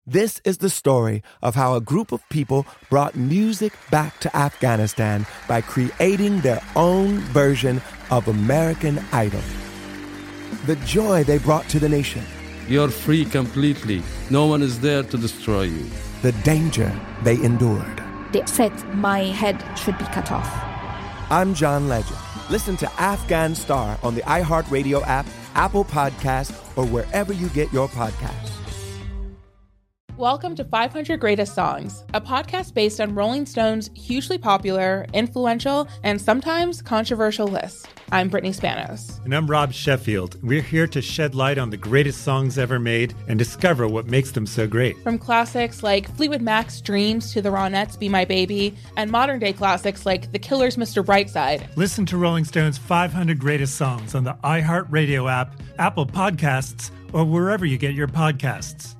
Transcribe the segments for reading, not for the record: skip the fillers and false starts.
This is the story of how a group of people brought music back to Afghanistan by creating their own version of American Idol. The joy they brought to the nation. You're free completely. No one is there to destroy you. The danger they endured. They said my head should be cut off. I'm John Legend. Listen to Afghan Star on the iHeartRadio app, Apple Podcasts, or wherever you get your podcasts. Welcome to 500 Greatest Songs, a podcast based on Rolling Stone's hugely popular, influential, and sometimes controversial list. I'm Brittany Spanos. And I'm Rob Sheffield. We're here to shed light on the greatest songs ever made and discover what makes them so great. From classics like Fleetwood Mac's Dreams to the Ronettes' Be My Baby, and modern-day classics like The Killer's Mr. Brightside. Listen to Rolling Stone's 500 Greatest Songs on the iHeartRadio app, Apple Podcasts, or wherever you get your podcasts.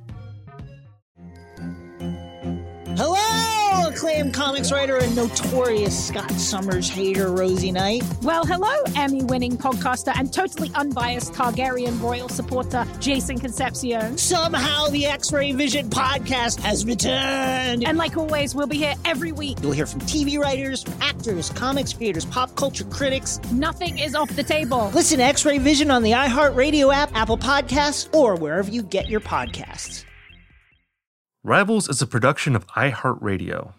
Hello, acclaimed comics writer and notorious Scott Summers hater, Rosie Knight. Well, hello, Emmy-winning podcaster and totally unbiased Targaryen royal supporter, Jason Concepcion. Somehow the X-Ray Vision podcast has returned. And like always, we'll be here every week. You'll hear from TV writers, actors, comics creators, pop culture critics. Nothing is off the table. Listen to X-Ray Vision on the iHeartRadio app, Apple Podcasts, or wherever you get your podcasts. Rivals is a production of iHeartRadio.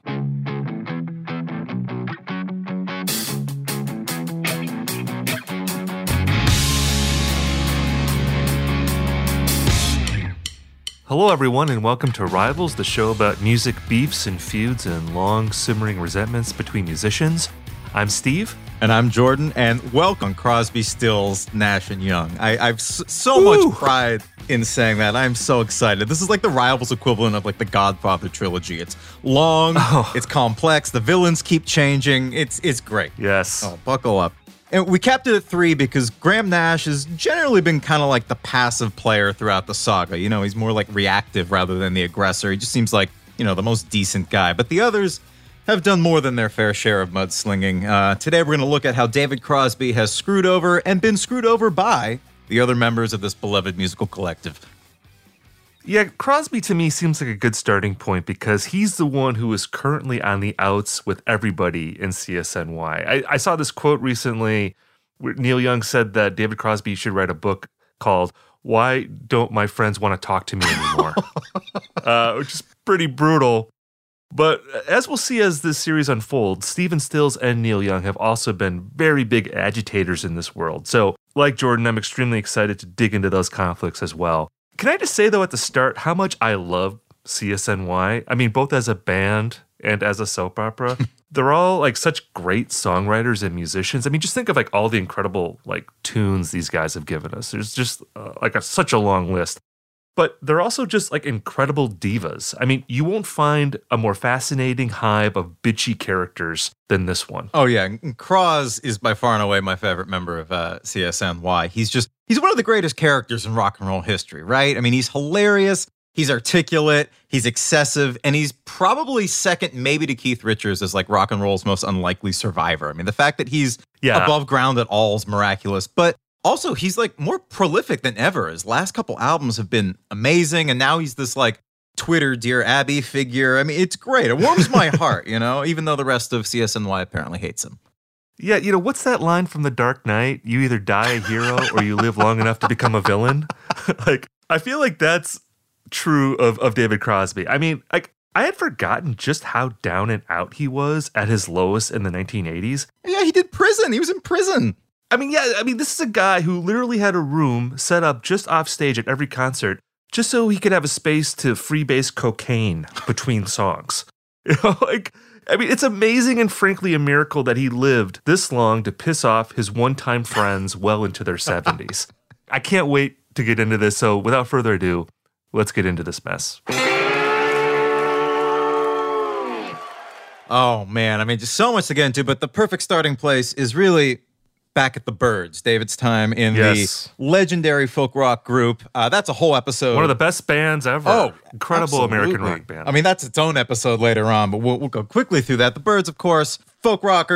Hello, everyone, and welcome to Rivals, the show about music beefs and feuds and long simmering resentments between musicians. I'm Steve. And I'm Jordan, and welcome Crosby, Stills, Nash, and Young. I've so much pride in saying that. I'm so excited. This is like the Rivals equivalent of like the Godfather trilogy. It's long, it's complex, the villains keep changing. It's great. Yes. Oh, buckle up. And we kept it at 3 because Graham Nash has generally been kind of like the passive player throughout the saga. You know, he's more like reactive rather than the aggressor. He just seems like, you know, the most decent guy. But the others have done more than their fair share of mudslinging. Today we're going to look at how David Crosby has screwed over and been screwed over by the other members of this beloved musical collective. Yeah, Crosby to me seems like a good starting point because he's the one who is currently on the outs with everybody in CSNY. I saw this quote recently where Neil Young said that David Crosby should write a book called Why Don't My Friends Want to Talk to Me Anymore? Which is pretty brutal. But as we'll see as this series unfolds, Stephen Stills and Neil Young have also been very big agitators in this world. So, like Jordan, I'm extremely excited to dig into those conflicts as well. Can I just say, though, at the start, how much I love CSNY? I mean, both as a band and as a soap opera. They're all, like, such great songwriters and musicians. I mean, just think of, like, all the incredible, like, tunes these guys have given us. There's just, such a long list. But they're also just like incredible divas. I mean, you won't find a more fascinating hive of bitchy characters than this one. Oh, yeah. Cros is by far and away my favorite member of CSNY. He's one of the greatest characters in rock and roll history, right? I mean, he's hilarious. He's articulate. He's excessive. And he's probably second maybe to Keith Richards as like rock and roll's most unlikely survivor. I mean, the fact that he's above ground at all is miraculous. But also, he's like more prolific than ever. His last couple albums have been amazing, and now he's this like Twitter Dear Abby figure. I mean, it's great. It warms my heart, you know, even though the rest of CSNY apparently hates him. Yeah, you know, what's that line from The Dark Knight? You either die a hero or you live long enough to become a villain. Like, I feel like that's true of David Crosby. I mean, like, I had forgotten just how down and out he was at his lowest in the 1980s. Yeah, he did prison. He was in prison. I mean, this is a guy who literally had a room set up just off stage at every concert just so he could have a space to freebase cocaine between songs. You know, like, I mean, it's amazing and frankly a miracle that he lived this long to piss off his one-time friends well into their 70s. I can't wait to get into this, so without further ado, let's get into this mess. Oh, man, I mean, just so much to get into, but the perfect starting place is really back at the Byrds, David's time in the legendary folk rock group. That's a whole episode. One of the best bands ever. Oh, incredible absolutely. American rock band. I mean, that's its own episode later on, but we'll go quickly through that. The Byrds, of course, folk rockers,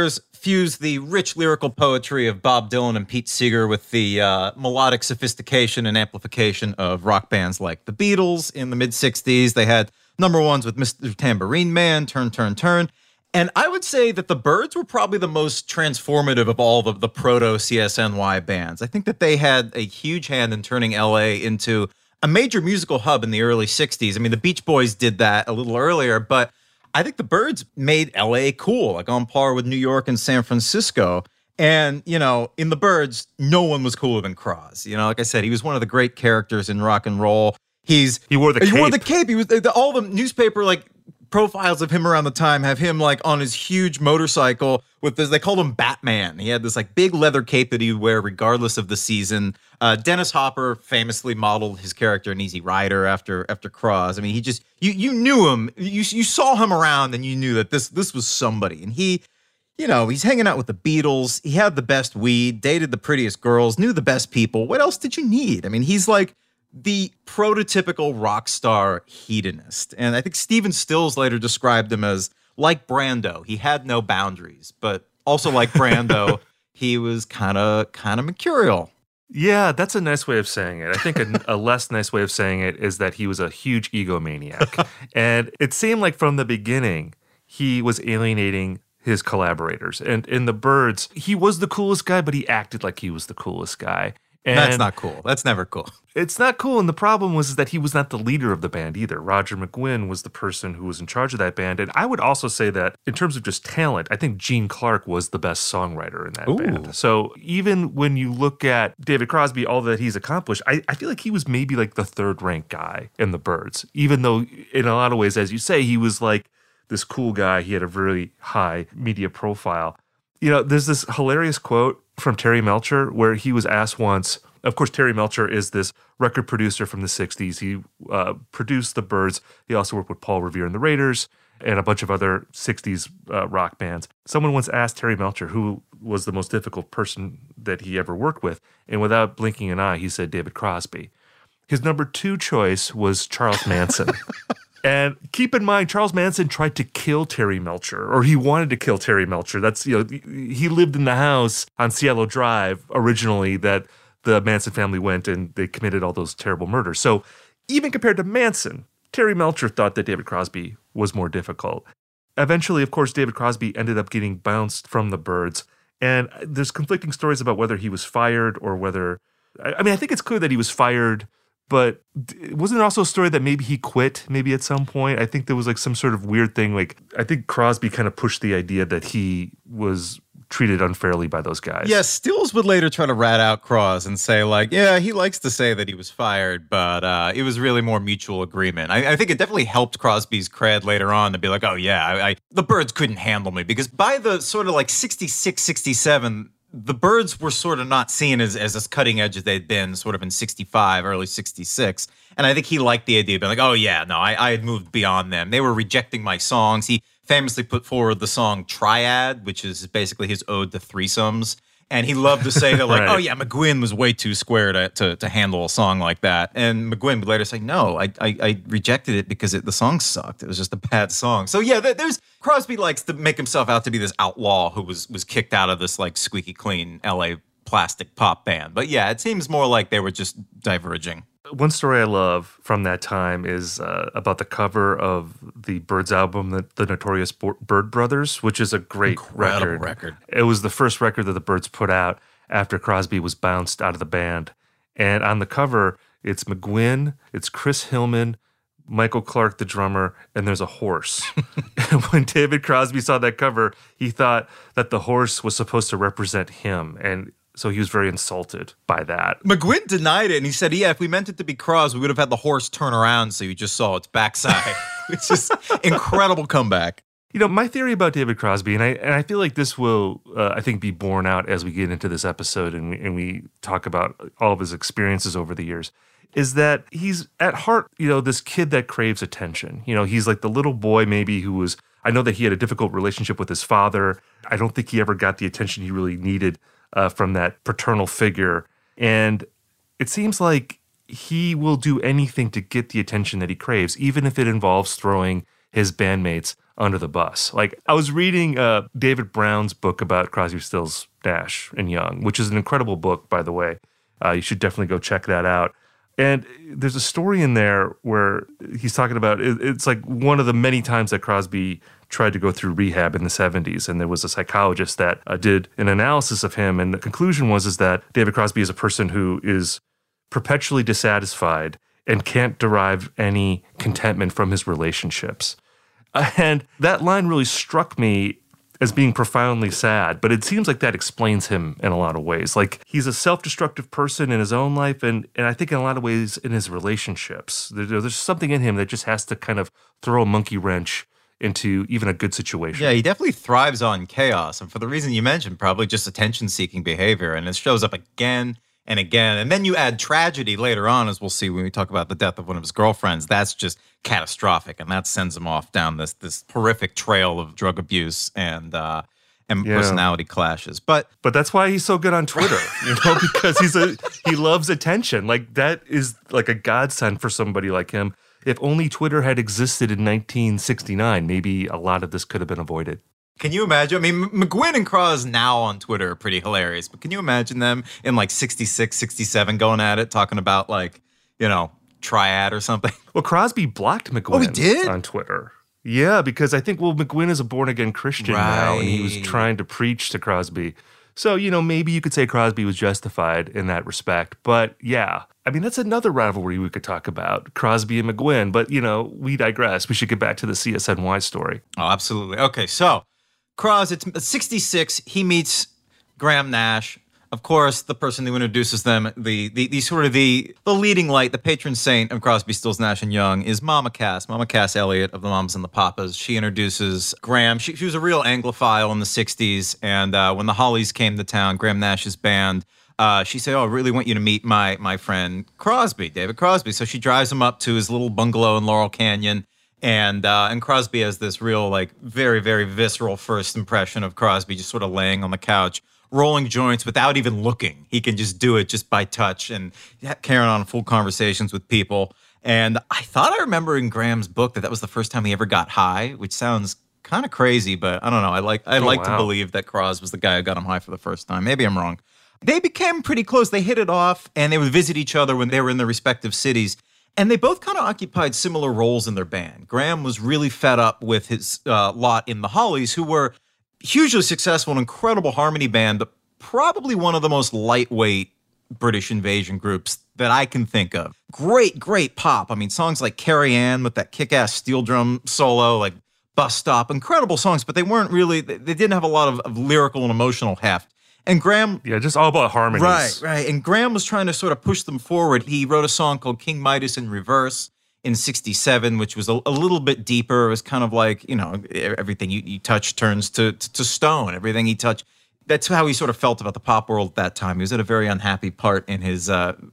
fuse the rich lyrical poetry of Bob Dylan and Pete Seeger with the melodic sophistication and amplification of rock bands like the Beatles in the mid-'60s. They had number ones with Mr. Tambourine Man, Turn, Turn, Turn. And I would say that the Byrds were probably the most transformative of all the proto-CSNY bands. I think that they had a huge hand in turning LA into a major musical hub in the early 60s. I mean, the Beach Boys did that a little earlier, but I think the Byrds made LA cool, like on par with New York and San Francisco. And, you know, in the Byrds, no one was cooler than Crosby. You know, like I said, he was one of the great characters in rock and roll. He wore the cape. He was all the newspaper profiles of him around the time have him on his huge motorcycle with this. They called him Batman. He had this big leather cape that he would wear regardless of the season. Dennis Hopper famously modeled his character in Easy Rider after Crosby. I mean, he just you knew him. You saw him around and you knew that this was somebody. And he, you know, he's hanging out with the Beatles. He had the best weed, dated the prettiest girls, knew the best people. What else did you need? I mean, he's the prototypical rock star hedonist. And I think Stephen Stills later described him as like Brando. He had no boundaries, but also like Brando, he was kind of mercurial. Yeah, that's a nice way of saying it. I think a less nice way of saying it is that he was a huge egomaniac. And it seemed like from the beginning, he was alienating his collaborators. And in the Byrds, he was the coolest guy, but he acted like he was the coolest guy. And that's not cool. That's never cool. It's not cool. And the problem was that he was not the leader of the band either. Roger McGuinn was the person who was in charge of that band. And I would also say that in terms of just talent, I think Gene Clark was the best songwriter in that band. So even when you look at David Crosby, all that he's accomplished, I feel like he was maybe the third ranked guy in the Byrds, even though in a lot of ways, as you say, he was this cool guy. He had a very high media profile. You know, there's this hilarious quote from Terry Melcher where he was asked once, of course, Terry Melcher is this record producer from the 60s. He produced the Byrds. He also worked with Paul Revere and the Raiders and a bunch of other 60s rock bands. Someone once asked Terry Melcher who was the most difficult person that he ever worked with. And without blinking an eye, he said David Crosby. His number 2 choice was Charles Manson. And keep in mind, Charles Manson tried to kill Terry Melcher, or he wanted to kill Terry Melcher. That's, you know, he lived in the house on Cielo Drive originally that the Manson family went and they committed all those terrible murders. So even compared to Manson, Terry Melcher thought that David Crosby was more difficult. Eventually, of course, David Crosby ended up getting bounced from the Byrds. And there's conflicting stories about whether he was fired or whether, I mean, I think it's clear that he was fired. But wasn't there also a story that maybe he quit maybe at some point? I think there was some sort of weird thing. I think Crosby kind of pushed the idea that he was treated unfairly by those guys. Yeah, Stills would later try to rat out Crosby and say yeah, he likes to say that he was fired, but it was really more mutual agreement. I think it definitely helped Crosby's cred later on to be oh yeah, the Byrds couldn't handle me, because by the sort of 66, 67, the Byrds were sort of not seen as cutting edge as they'd been sort of in 65, early 66. And I think he liked the idea of being oh yeah, no, I had moved beyond them. They were rejecting my songs. He famously put forward the song Triad, which is basically his ode to threesomes. And he loved to say that right. Oh yeah, McGuinn was way too square to handle a song like that. And McGuinn would later say, no, I rejected it because the song sucked. It was just a bad song. So yeah, there's Crosby likes to make himself out to be this outlaw who was kicked out of this squeaky clean LA plastic pop band. But yeah, it seems more like they were just diverging. One story I love from that time is about the cover of the Byrds album, the Notorious Byrd Brothers, which is a great record. It was the first record that the Byrds put out after Crosby was bounced out of the band. And on the cover, it's McGuinn, it's Chris Hillman, Michael Clark, the drummer, and there's a horse. And when David Crosby saw that cover, he thought that the horse was supposed to represent him. And so he was very insulted by that. McGuinn denied it, and he said, yeah, if we meant it to be Crosby, we would have had the horse turn around so you just saw its backside. It's just incredible comeback. You know, my theory about David Crosby, and I feel like this will, I think, be borne out as we get into this episode and we talk about all of his experiences over the years, is that he's at heart, you know, this kid that craves attention. You know, he's like the little boy maybe who was, I know that he had a difficult relationship with his father. I don't think he ever got the attention he really needed from that paternal figure. And it seems like he will do anything to get the attention that he craves, even if it involves throwing his bandmates under the bus. Like, I was reading David Brown's book about Crosby, Stills, Nash and Young, which is an incredible book, by the way. You should definitely go check that out. And there's a story in there where he's talking about, it's like one of the many times that Crosby tried to go through rehab in the 70s. And there was a psychologist that did an analysis of him. And the conclusion was that David Crosby is a person who is perpetually dissatisfied and can't derive any contentment from his relationships. And that line really struck me as being profoundly sad, but it seems like that explains him in a lot of ways. Like, he's a self-destructive person in his own life, and I think in a lot of ways in his relationships. There's something in him that just has to kind of throw a monkey wrench into even a good situation. Yeah, he definitely thrives on chaos, and for the reason you mentioned, probably just attention-seeking behavior, and it shows up again and again. And then you add tragedy later on, as we'll see when we talk about the death of one of his girlfriends. That's just catastrophic, and that sends him off down this horrific trail of drug abuse and personality clashes. But that's why he's so good on Twitter, because he loves attention. Like, that is like a godsend for somebody like him. If only Twitter had existed in 1969, maybe a lot of this could have been avoided. Can you imagine? I mean, McGuinn and Cross now on Twitter are pretty hilarious, but can you imagine them in like 66, 67 going at it, talking about like, Triad or something? Well, Crosby blocked McGuinn on Twitter. Yeah, because I think, McGuinn is a born-again Christian now, and he was trying to preach to Crosby. So, maybe you could say Crosby was justified in that respect. But yeah, I mean, that's another rivalry we could talk about, Crosby and McGuinn. But, we digress. We should get back to the CSNY story. Oh, absolutely. Okay, so Crosby, it's 66. He meets Graham Nash. Of course, the person who introduces them, the leading light, the patron saint of Crosby, Stills, Nash and Young is Mama Cass Elliott of the Mamas and the Papas. She introduces Graham. She was a real Anglophile in the 60s, and when the Hollies came to town, Graham Nash's band, she said, I really want you to meet my friend Crosby, David Crosby. So she drives him up to his little bungalow in Laurel Canyon, and Crosby has this real, very, very visceral first impression of Crosby just sort of laying on the couch, rolling joints without even looking. He can just do it just by touch and carrying on full conversations with people. And I thought I remember in Graham's book that was the first time he ever got high, which sounds kind of crazy, but I don't know. I like to believe that Crosby was the guy who got him high for the first time. Maybe I'm wrong. They became pretty close. They hit it off, and they would visit each other when they were in their respective cities. And they both kind of occupied similar roles in their band. Graham was really fed up with his lot in the Hollies, who were hugely successful, an incredible harmony band, but probably one of the most lightweight British invasion groups that I can think of. Great, great pop. I mean, songs like Carrie Ann with that kick-ass steel drum solo, like Bus Stop, incredible songs, but they didn't have a lot of lyrical and emotional heft. And Graham... Yeah, just all about harmonies. Right. And Graham was trying to sort of push them forward. He wrote a song called King Midas in Reverse in 67, which was a little bit deeper. It was kind of like, everything you touch turns to stone. Everything he touched. That's how he sort of felt about the pop world at that time. He was at a very unhappy point in his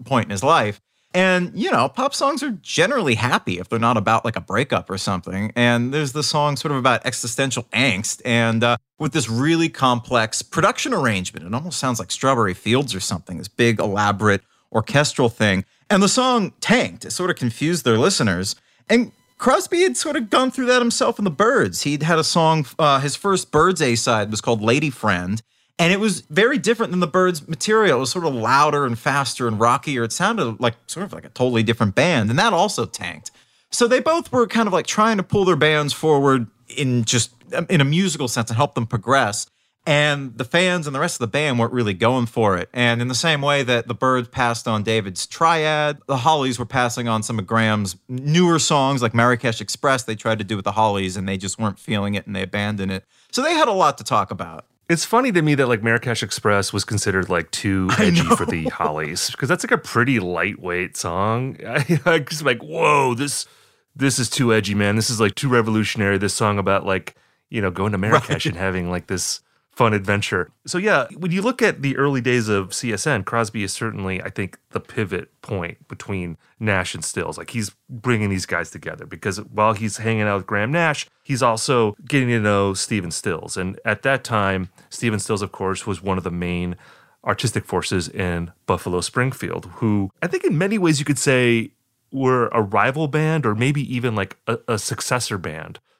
life. And, pop songs are generally happy if they're not about like a breakup or something. And there's the song sort of about existential angst and with this really complex production arrangement. It almost sounds like Strawberry Fields or something, this big, elaborate orchestral thing. And the song tanked. It sort of confused their listeners. And Crosby had sort of gone through that himself in the Byrds. He'd had a song, his first Byrds A-side was called Lady Friend. And it was very different than the Byrds material. It was sort of louder and faster and rockier. It sounded like sort of like a totally different band. And that also tanked. So they both were kind of like trying to pull their bands forward in a musical sense and help them progress. And the fans and the rest of the band weren't really going for it. And in the same way that the Byrds passed on David's Triad, the Hollies were passing on some of Graham's newer songs like Marrakesh Express. They tried to do with the Hollies and they just weren't feeling it and they abandoned it. So they had a lot to talk about. It's funny to me that like Marrakesh Express was considered like too edgy for the Hollies, because that's like a pretty lightweight song. I just like, whoa, this is too edgy, man. This is like too revolutionary. This song about like, going to Marrakesh and having like this fun adventure. So yeah, when you look at the early days of CSN, Crosby is certainly, I think, the pivot point between Nash and Stills. Like he's bringing these guys together because while he's hanging out with Graham Nash, he's also getting to know Stephen Stills. And at that time, Stephen Stills, of course, was one of the main artistic forces in Buffalo Springfield, who I think in many ways you could say were a rival band or maybe even like a successor band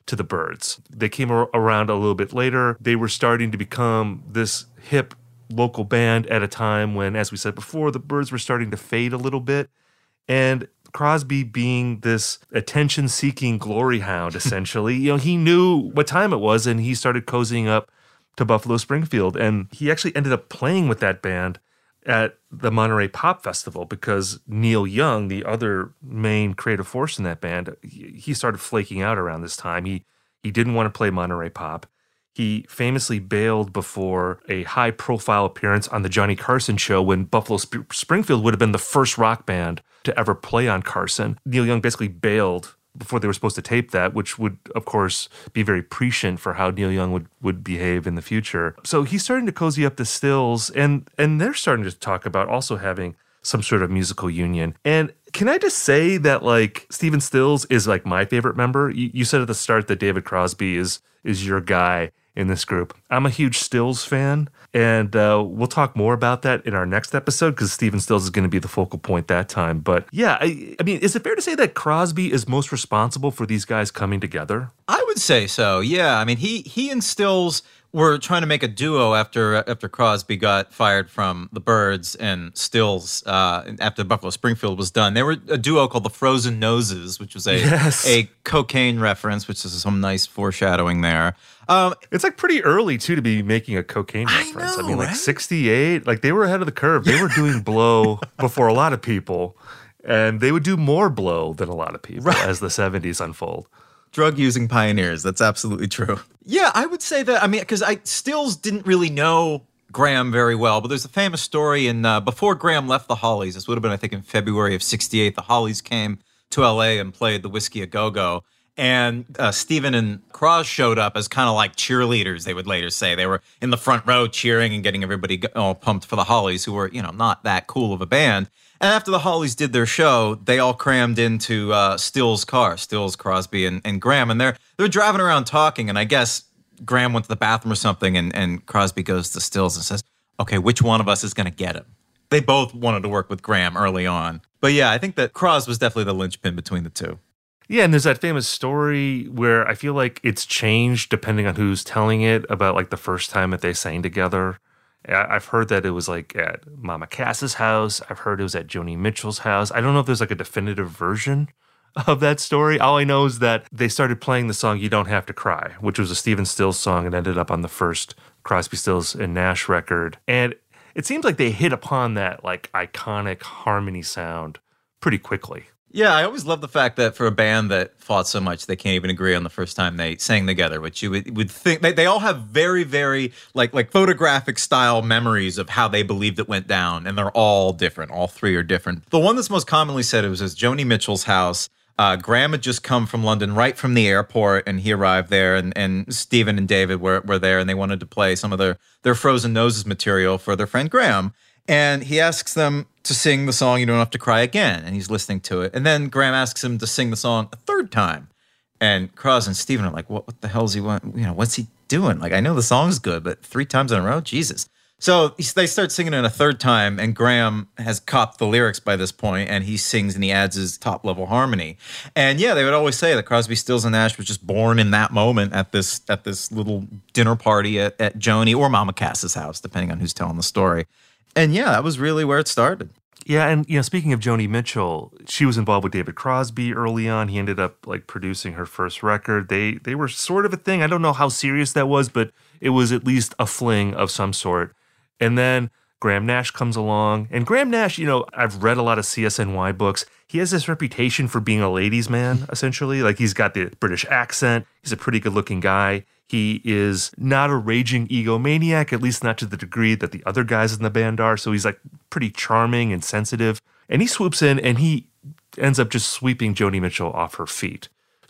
to the Byrds. They came around a little bit later. They were starting to become this hip local band at a time when, as we said before, the Byrds were starting to fade a little bit. And Crosby, being this attention-seeking glory hound, essentially, he knew what time it was, and he started cozying up to Buffalo Springfield. And he actually ended up playing with that band at the Monterey Pop Festival because Neil Young, the other main creative force in that band, he started flaking out around this time. He didn't want to play Monterey Pop. He famously bailed before a high-profile appearance on the Johnny Carson show when Buffalo Springfield would have been the first rock band to ever play on Carson. Neil Young basically bailed before they were supposed to tape that, which would, of course, be very prescient for how Neil Young would behave in the future. So he's starting to cozy up the Stills, and they're starting to talk about also having some sort of musical union. And can I just say that, like, Stephen Stills is, like, my favorite member? You said at the start that David Crosby is your guy in this group. I'm a huge Stills fan, and we'll talk more about that in our next episode because Stephen Stills is going to be the focal point that time. But yeah, I mean, is it fair to say that Crosby is most responsible for these guys coming together? I would say so, yeah. I mean, he and Stills were trying to make a duo after Crosby got fired from the Byrds and Stills after Buffalo Springfield was done. They were a duo called the Frozen Noses, which was a cocaine reference, which is some nice foreshadowing there. It's like pretty early too to be making a cocaine reference. I mean, like 68, like they were ahead of the curve. They were doing blow before a lot of people, and they would do more blow than a lot of people as the 70s unfold. Drug-using pioneers. That's absolutely true. Yeah, I would say that, I mean, because Stills didn't really know Graham very well, but there's a famous story before Graham left the Hollies, this would have been, I think, in February of 68, the Hollies came to L.A. and played the Whiskey A Go-Go, and Stephen and Cross showed up as kind of like cheerleaders, they would later say. They were in the front row cheering and getting everybody all pumped for the Hollies, who were, not that cool of a band. And after the Hollies did their show, they all crammed into Stills' car, Stills, Crosby, and Graham. And they're driving around talking, and I guess Graham went to the bathroom or something, and Crosby goes to Stills and says, okay, which one of us is going to get him? They both wanted to work with Graham early on. But yeah, I think that Cros was definitely the linchpin between the two. Yeah, and there's that famous story where I feel like it's changed depending on who's telling it about like the first time that they sang together. I've heard that it was like at Mama Cass's house. I've heard it was at Joni Mitchell's house. I don't know if there's like a definitive version of that story. All I know is that they started playing the song You Don't Have to Cry, which was a Stephen Stills song and ended up on the first Crosby, Stills and Nash record. And it seems like they hit upon that like iconic harmony sound pretty quickly. Yeah, I always love the fact that for a band that fought so much, they can't even agree on the first time they sang together, which you would think they all have very, very like photographic style memories of how they believed it went down, and they're all different. All three are different. The one that's most commonly said, it was at Joni Mitchell's house. Graham had just come from London right from the airport, and he arrived there, and Stephen and David were there, and they wanted to play some of their Frozen Noses material for their friend Graham. And he asks them to sing the song You Don't Have to Cry Again, and he's listening to it. And then Graham asks him to sing the song a third time. And Cros and Stephen are like, what the hell is he want? What's he doing? Like, I know the song's good, but 3 times in a row? Jesus. So they start singing it a third time, and Graham has copped the lyrics by this point, and he sings and he adds his top-level harmony. And yeah, they would always say that Crosby, Stills, and Nash was just born in that moment at this little dinner party at Joni or Mama Cass's house, depending on who's telling the story. And yeah, that was really where it started. Yeah, and speaking of Joni Mitchell, she was involved with David Crosby early on. He ended up like producing her first record. They were sort of a thing. I don't know how serious that was, but it was at least a fling of some sort. And then Graham Nash comes along. And Graham Nash, I've read a lot of CSNY books. He has this reputation for being a ladies' man, essentially. Like, he's got the British accent. He's a pretty good-looking guy. He is not a raging egomaniac, at least not to the degree that the other guys in the band are. So he's like pretty charming and sensitive. And he swoops in and he ends up just sweeping Joni Mitchell off her feet.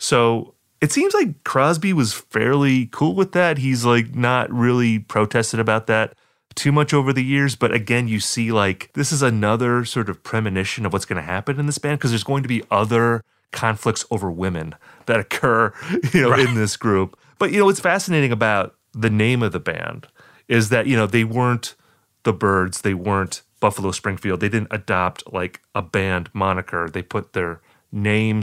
So it seems like Crosby was fairly cool with that. He's like not really protested about that too much over the years. But again, you see like this is another sort of premonition of what's going to happen in this band, because there's going to be other conflicts over women that occur, in this group. But, what's fascinating about the name of the band is that, they weren't the Byrds. They weren't Buffalo Springfield. They didn't adopt like a band moniker. They put their names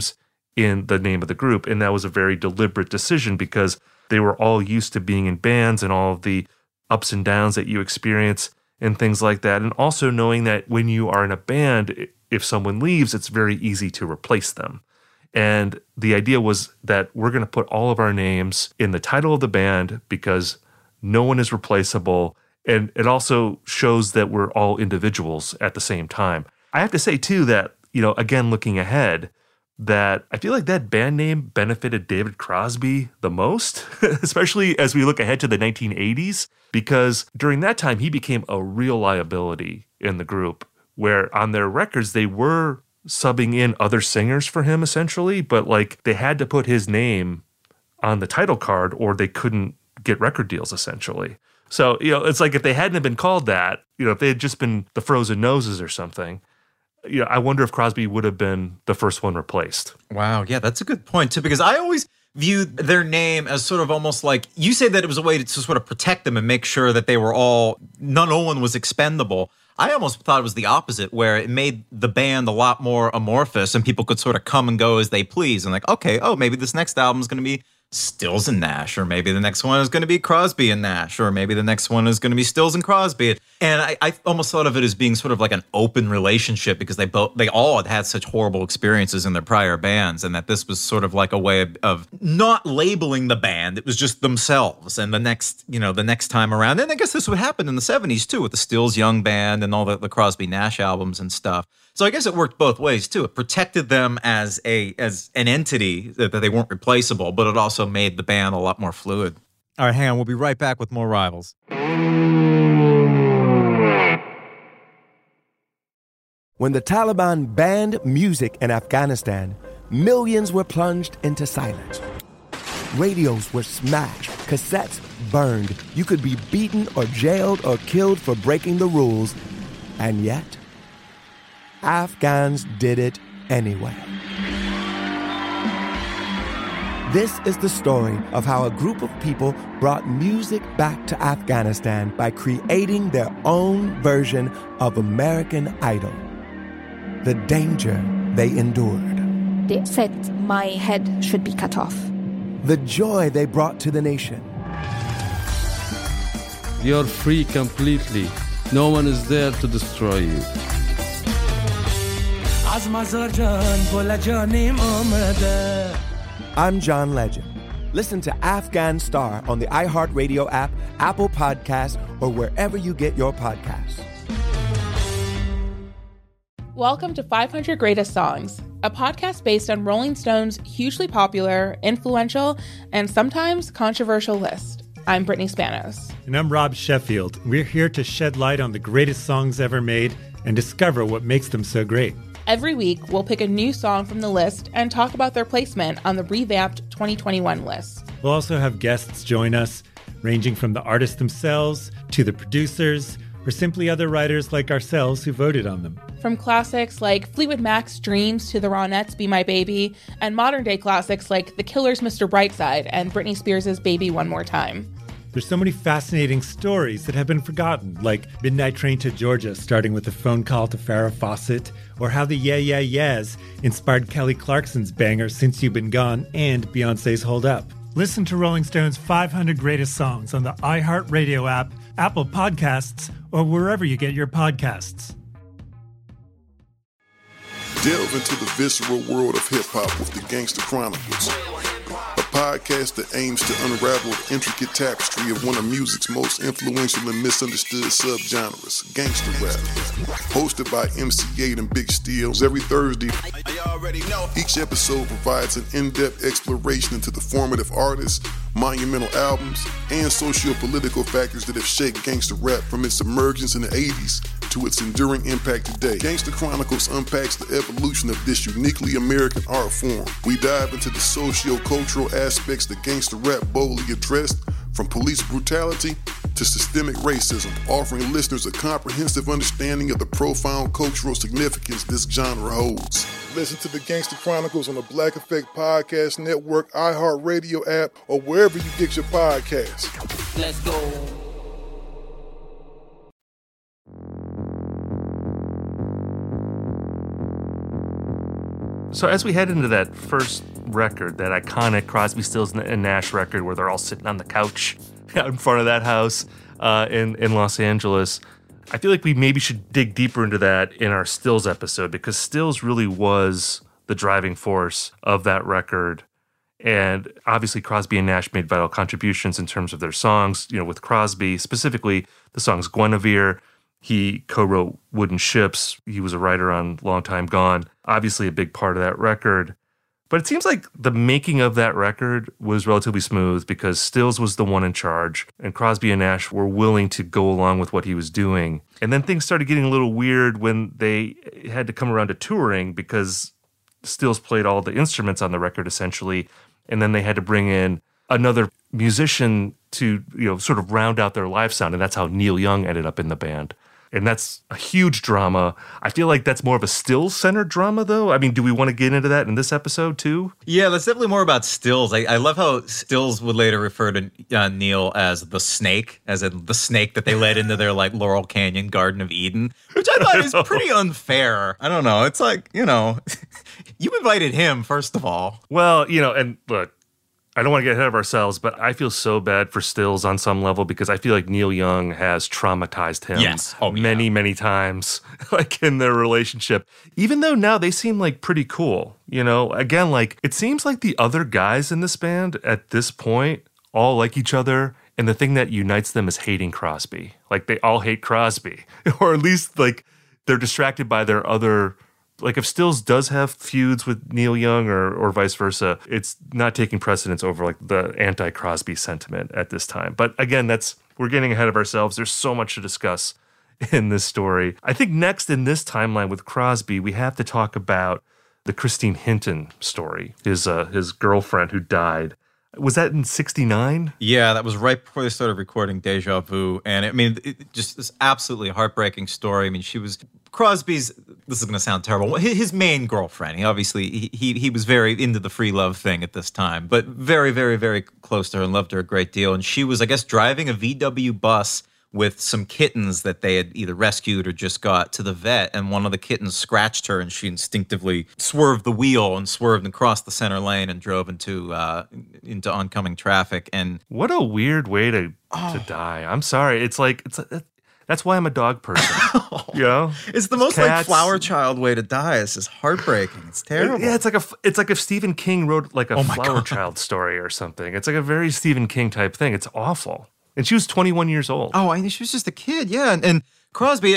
in the name of the group. And that was a very deliberate decision because they were all used to being in bands and all of the ups and downs that you experience and things like that. And also knowing that when you are in a band, if someone leaves, it's very easy to replace them. And the idea was that we're going to put all of our names in the title of the band because no one is replaceable. And it also shows that we're all individuals at the same time. I have to say, too, that, again, looking ahead, that I feel like that band name benefited David Crosby the most, especially as we look ahead to the 1980s, because during that time, he became a real liability in the group, where on their records, they were subbing in other singers for him, essentially, but they had to put his name on the title card or they couldn't get record deals, essentially. So, it's like if they hadn't been called that, if they had just been the Frozen Noses or something, I wonder if Crosby would have been the first one replaced. Wow, yeah, that's a good point, too, because I always viewed their name as sort of almost like, you say that it was a way to sort of protect them and make sure that they were no one was expendable. I almost thought it was the opposite, where it made the band a lot more amorphous and people could sort of come and go as they please. And maybe this next album is going to be Stills and Nash, or maybe the next one is going to be Crosby and Nash, or maybe the next one is going to be Stills and Crosby. And I almost thought of it as being sort of like an open relationship because they all had such horrible experiences in their prior bands, and that this was sort of like a way of not labeling the band. It was just themselves. And the next time around, and I guess this would happen in the 70s too with the Stills Young Band and all the Crosby Nash albums and stuff. So I guess it worked both ways too. It protected them as an entity that they weren't replaceable, but it also made the band a lot more fluid. All right, hang on. We'll be right back with more Rivals. When the Taliban banned music in Afghanistan, millions were plunged into silence. Radios were smashed, cassettes burned. You could be beaten or jailed or killed for breaking the rules. And yet, Afghans did it anyway. This is the story of how a group of people brought music back to Afghanistan by creating their own version of American Idol. The danger they endured. They said my head should be cut off. The joy they brought to the nation. You're free completely. No one is there to destroy you. I'm John Legend. Listen to Afghan Star on the iHeartRadio app, Apple Podcasts, or wherever you get your podcasts. Welcome to 500 Greatest Songs, a podcast based on Rolling Stone's hugely popular, influential, and sometimes controversial list. I'm Brittany Spanos. And I'm Rob Sheffield. We're here to shed light on the greatest songs ever made and discover what makes them so great. Every week, we'll pick a new song from the list and talk about their placement on the revamped 2021 list. We'll also have guests join us, ranging from the artists themselves to the producers, or simply other writers like ourselves who voted on them. From classics like Fleetwood Mac's Dreams to the Ronettes' Be My Baby, and modern-day classics like The Killers' Mr. Brightside and Britney Spears' Baby One More Time. There's so many fascinating stories that have been forgotten, like Midnight Train to Georgia, starting with a phone call to Farrah Fawcett, or how the Yeah Yeah Yeahs inspired Kelly Clarkson's banger Since You've Been Gone and Beyoncé's Hold Up. Listen to Rolling Stone's 500 Greatest Songs on the iHeartRadio app, Apple Podcasts, or wherever you get your podcasts. Delve into the visceral world of hip-hop with the Gangsta Chronicles, a podcast that aims to unravel the intricate tapestry of one of music's most influential and misunderstood subgenres, gangsta rap. Hosted by MC8 and Big Steels every Thursday, each episode provides an in-depth exploration into the formative artists, monumental albums, and socio-political factors that have shaped gangsta rap from its emergence in the 80s to its enduring impact today. Gangsta Chronicles unpacks the evolution of this uniquely American art form. We dive into the socio-cultural aspects that gangsta rap boldly addressed, from police brutality to systemic racism, offering listeners a comprehensive understanding of the profound cultural significance this genre holds. Listen to the Gangsta Chronicles on the Black Effect Podcast Network, iHeartRadio app, or wherever you get your podcasts. Let's go. So as we head into that first record, that iconic Crosby, Stills, and Nash record where they're all sitting on the couch out in front of that house in Los Angeles, I feel like we maybe should dig deeper into that in our Stills episode, because Stills really was the driving force of that record. And obviously Crosby and Nash made vital contributions in terms of their songs. You know, with Crosby, specifically the songs Guinevere. He co-wrote Wooden Ships. He was a writer on Long Time Gone. Obviously a big part of that record. But it seems like the making of that record was relatively smooth because Stills was the one in charge, and Crosby and Nash were willing to go along with what he was doing. And then things started getting a little weird when they had to come around to touring, because Stills played all the instruments on the record essentially, and then they had to bring in another musician to, sort of round out their live sound, and that's how Neil Young ended up in the band. And that's a huge drama. I feel like that's more of a Stills-centered drama, though. I mean, do we want to get into that in this episode, too? Yeah, that's definitely more about Stills. I love how Stills would later refer to Neil as the snake, as in the snake that they led into their, Laurel Canyon Garden of Eden, which I thought is pretty unfair. I don't know. It's like, you invited him, first of all. Well, and look, I don't want to get ahead of ourselves, but I feel so bad for Stills on some level, because I feel like Neil Young has traumatized him many, many times, in their relationship. Even though now they seem pretty cool, Again, it seems like the other guys in this band at this point all like each other, and the thing that unites them is hating Crosby. They all hate Crosby, or at least they're distracted by their other. If Stills does have feuds with Neil Young or vice versa, it's not taking precedence over the anti-Crosby sentiment at this time. But again, we're getting ahead of ourselves. There's so much to discuss in this story. I think next in this timeline with Crosby, we have to talk about the Christine Hinton story, his girlfriend who died. Was that in 1969? Yeah, that was right before they started recording Deja Vu. And just this absolutely heartbreaking story. I mean, she was Crosby's, this is going to sound terrible, his main girlfriend. He was very into the free love thing at this time, but very, very, very close to her and loved her a great deal. And she was, I guess, driving a VW bus with some kittens that they had either rescued or just got to the vet, and one of the kittens scratched her, and she instinctively swerved the wheel and swerved across the center lane and drove into oncoming traffic. And what a weird way to die. I'm sorry. That's why I'm a dog person. It's the most flower child way to die. It's just heartbreaking. It's terrible. Yeah, it's like if Stephen King wrote a flower child story or something. It's like a very Stephen King type thing. It's awful. And she was 21 years old. Oh, she was just a kid, yeah. And Crosby,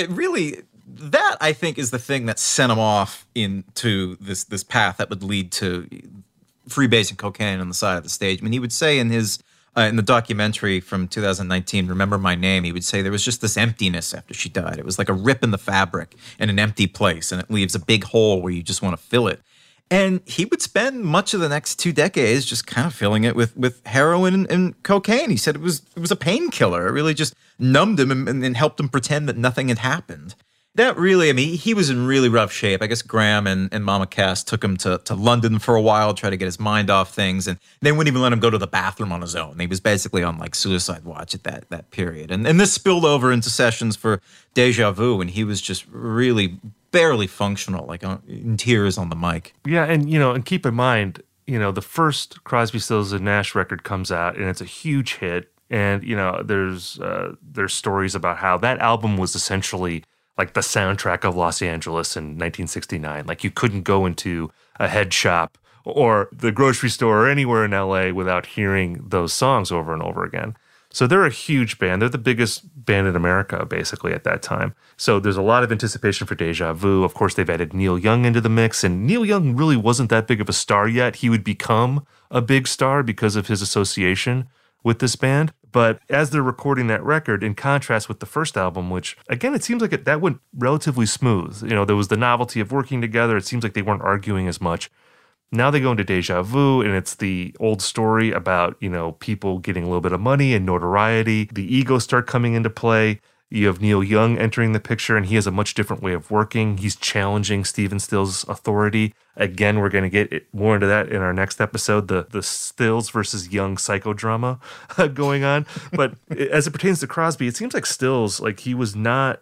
that I think is the thing that sent him off into this path that would lead to freebasing cocaine on the side of the stage. I mean, he would say in his in the documentary from 2019, Remember My Name, he would say there was just this emptiness after she died. It was like a rip in the fabric in an empty place, and it leaves a big hole where you just want to fill it. And he would spend much of the next 2 decades just kind of filling it with heroin and cocaine. He said it was a painkiller. It really just numbed him and helped him pretend that nothing had happened. That really, he was in really rough shape. I guess Graham and Mama Cass took him to London for a while, try to get his mind off things, and they wouldn't even let him go to the bathroom on his own. He was basically on suicide watch at that period. And this spilled over into sessions for Deja Vu, and he was just really barely functional, in tears on the mic. Yeah, and keep in mind, the first Crosby, Stills and Nash record comes out, and it's a huge hit. And there's stories about how that album was essentially the soundtrack of Los Angeles in 1969. You couldn't go into a head shop or the grocery store or anywhere in LA without hearing those songs over and over again. So they're a huge band. They're the biggest band in America, basically, at that time. So there's a lot of anticipation for Deja Vu. Of course, they've added Neil Young into the mix, and Neil Young really wasn't that big of a star yet. He would become a big star because of his association with this band. But as they're recording that record, in contrast with the first album, which, again, it seems like that went relatively smooth. There was the novelty of working together. It seems like they weren't arguing as much. Now they go into Deja Vu, and it's the old story about, people getting a little bit of money and notoriety. The egos start coming into play. You have Neil Young entering the picture, and he has a much different way of working. He's challenging Stephen Stills' authority. Again, we're going to get more into that in our next episode, the Stills versus Young psychodrama going on. But as it pertains to Crosby, it seems like Stills, he was not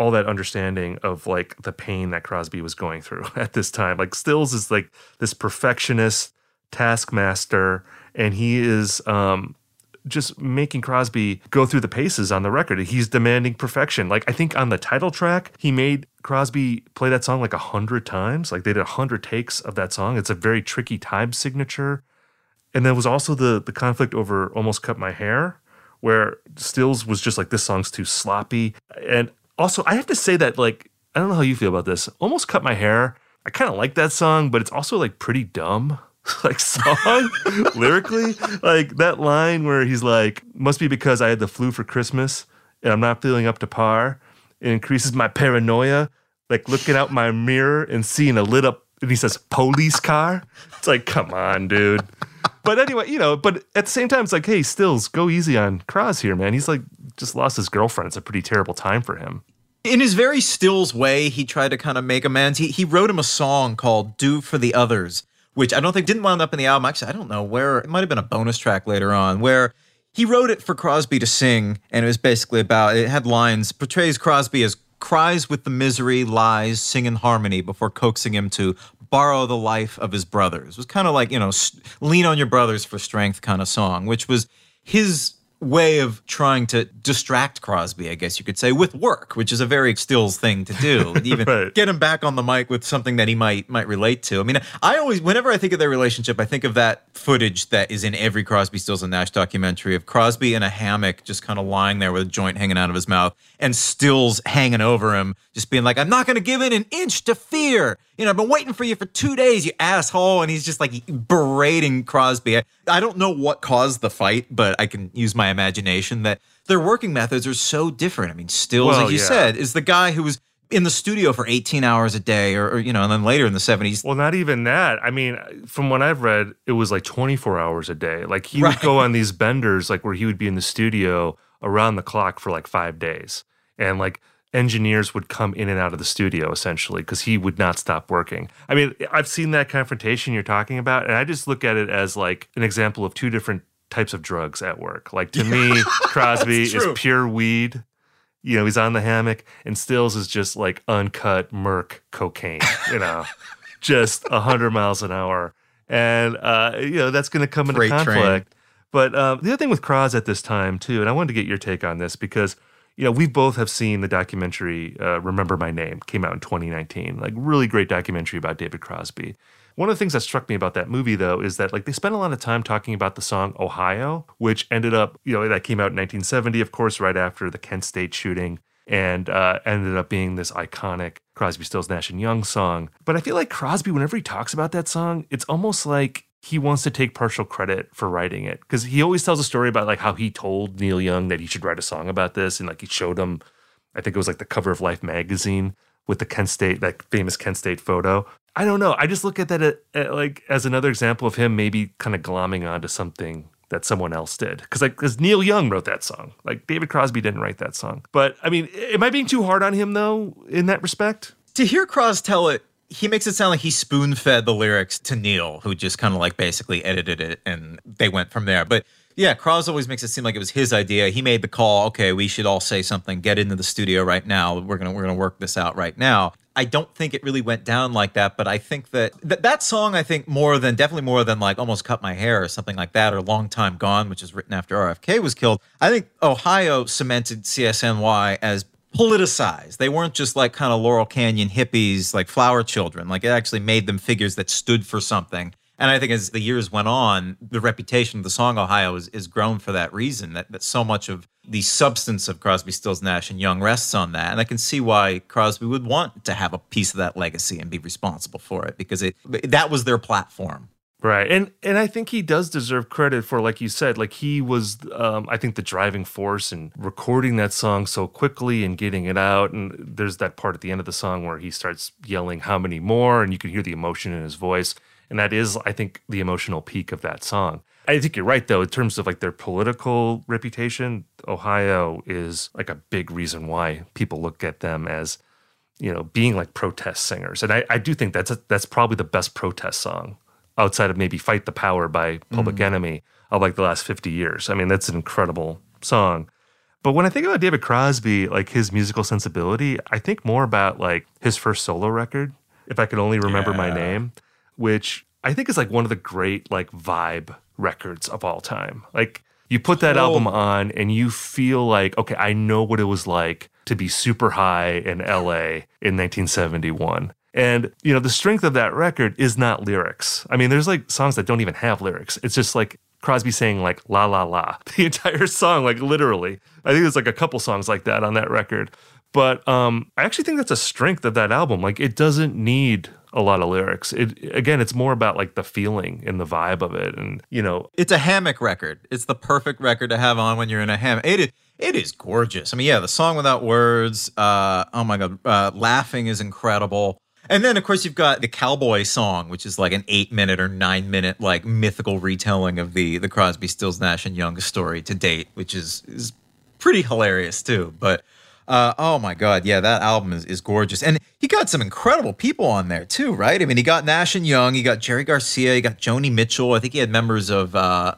all that understanding of like the pain that Crosby was going through at this time. Like Stills is like this perfectionist taskmaster, and he is just making Crosby go through the paces on the record. He's demanding perfection. Like I think on the title track, he made Crosby play that song like 100 times. Like they did 100 takes of that song. It's a very tricky time signature. And there was also the conflict over Almost Cut My Hair, where Stills was just like, this song's too sloppy. And also, I have to say that, like, I don't know how you feel about this. Almost Cut My Hair, I kind of like that song, but it's also like pretty dumb. Like song lyrically, like that line where he's like, must be because I had the flu for Christmas and I'm not feeling up to par. It increases my paranoia, like looking out my mirror and seeing a lit up, and he says, police car. It's like, come on, dude. But anyway, you know, but at the same time, it's like, hey, Stills, go easy on Cros here, man. He's like just lost his girlfriend. It's a pretty terrible time for him. In his very Stills way, he tried to kind of make amends. He wrote him a song called Do for the Others, which I don't think didn't wind up in the album. Actually, I don't know where. It might have been a bonus track later on where he wrote it for Crosby to sing. And it was basically about, it had lines, portrays Crosby as cries with the misery, lies, sing in harmony before coaxing him to borrow the life of his brothers. It was kind of like, you know, lean on your brothers for strength kind of song, which was his way of trying to distract Crosby, I guess you could say, with work, which is a very Stills thing to do. Even right. Get him back on the mic with something that he might relate to. I mean, I always, whenever I think of their relationship, I think of that footage that is in every Crosby, Stills, and Nash documentary of Crosby in a hammock just kind of lying there with a joint hanging out of his mouth and Stills hanging over him, just being like, I'm not going to give in an inch to fear. You know, I've been waiting for you for 2 days, you asshole. And he's just like berating Crosby. I don't know what caused the fight, but I can use my imagination that their working methods are so different. I mean, Stills, like you said, is the guy who was in the studio for 18 hours a day or, you know, and then later in the 70s. Well, not even that. I mean, from what I've read, it was like 24 hours a day. Like he would go on these benders, like where he would be in the studio around the clock for like 5 days. And like engineers would come in and out of the studio essentially because he would not stop working. I mean, I've seen that confrontation you're talking about, and I just look at it as like an example of two different types of drugs at work. Like to me, Crosby is pure weed. You know, he's on the hammock, and Stills is just like uncut Merc cocaine, you know, just 100 miles an hour. And, you know, that's going to come into conflict. Train. But the other thing with Cros at this time, too, and I wanted to get your take on this because, you know, we both have seen the documentary Remember My Name, came out in 2019. Like, really great documentary about David Crosby. One of the things that struck me about that movie, though, is that like they spent a lot of time talking about the song Ohio, which ended up, you know, that came out in 1970, of course, right after the Kent State shooting, and ended up being this iconic Crosby, Stills, Nash & Young song. But I feel like Crosby, whenever he talks about that song, it's almost like he wants to take partial credit for writing it. Because he always tells a story about like how he told Neil Young that he should write a song about this. And like he showed him, I think it was like the cover of Life magazine with the Kent State, that famous Kent State photo. I don't know. I just look at that like as another example of him maybe kind of glomming onto something that someone else did. Because Neil Young wrote that song. Like David Crosby didn't write that song. But I mean, am I being too hard on him though in that respect? To hear Cros tell it, he makes it sound like he spoon-fed the lyrics to Neil, who just kind of like basically edited it and they went from there. But yeah, Cros always makes it seem like it was his idea. He made the call, okay, we should all say something, get into the studio right now. We're gonna work this out right now. I don't think it really went down like that, but I think that song, I think definitely more than like Almost Cut My Hair or something like that, or Long Time Gone, which was written after RFK was killed. I think Ohio cemented CSNY as politicized. They weren't just like kind of Laurel Canyon hippies, like flower children. Like it actually made them figures that stood for something. And I think as the years went on, the reputation of the song Ohio is grown for that reason, that so much of the substance of Crosby, Stills, Nash & Young rests on that. And I can see why Crosby would want to have a piece of that legacy and be responsible for it, because that was their platform. Right. And I think he does deserve credit for, like you said, like he was, I think, the driving force in recording that song so quickly and getting it out. And there's that part at the end of the song where he starts yelling, how many more? And you can hear the emotion in his voice. And that is, I think, the emotional peak of that song. I think you're right, though, in terms of like their political reputation. Ohio is like a big reason why people look at them as, you know, being like protest singers. And I do think that's probably the best protest song outside of maybe Fight the Power by Public Enemy of like the last 50 years. I mean, that's an incredible song. But when I think about David Crosby, like his musical sensibility, I think more about like his first solo record, If I Could Only Remember My Name, which I think is like one of the great like vibe records of all time. Like you put that album on and you feel like, okay, I know what it was like to be super high in LA in 1971. And, you know, the strength of that record is not lyrics. I mean, there's like songs that don't even have lyrics. It's just like Crosby saying like la la la the entire song, like literally. I think there's like a couple songs like that on that record. But I actually think that's a strength of that album. Like it doesn't need a lot of lyrics. It's more about like the feeling and the vibe of it. And, you know, it's a hammock record. It's the perfect record to have on when you're in a hammock. It is gorgeous. I mean, yeah, the song without words. Oh my God. Laughing is incredible. And then, of course, you've got the Cowboy song, which is like an 8-minute or 9-minute like mythical retelling of the Crosby, Stills, Nash and Young story to date, which is pretty hilarious too. But oh my God, yeah, that album is gorgeous. And he got some incredible people on there too, right? I mean, he got Nash and Young, he got Jerry Garcia, he got Joni Mitchell. I think he had members of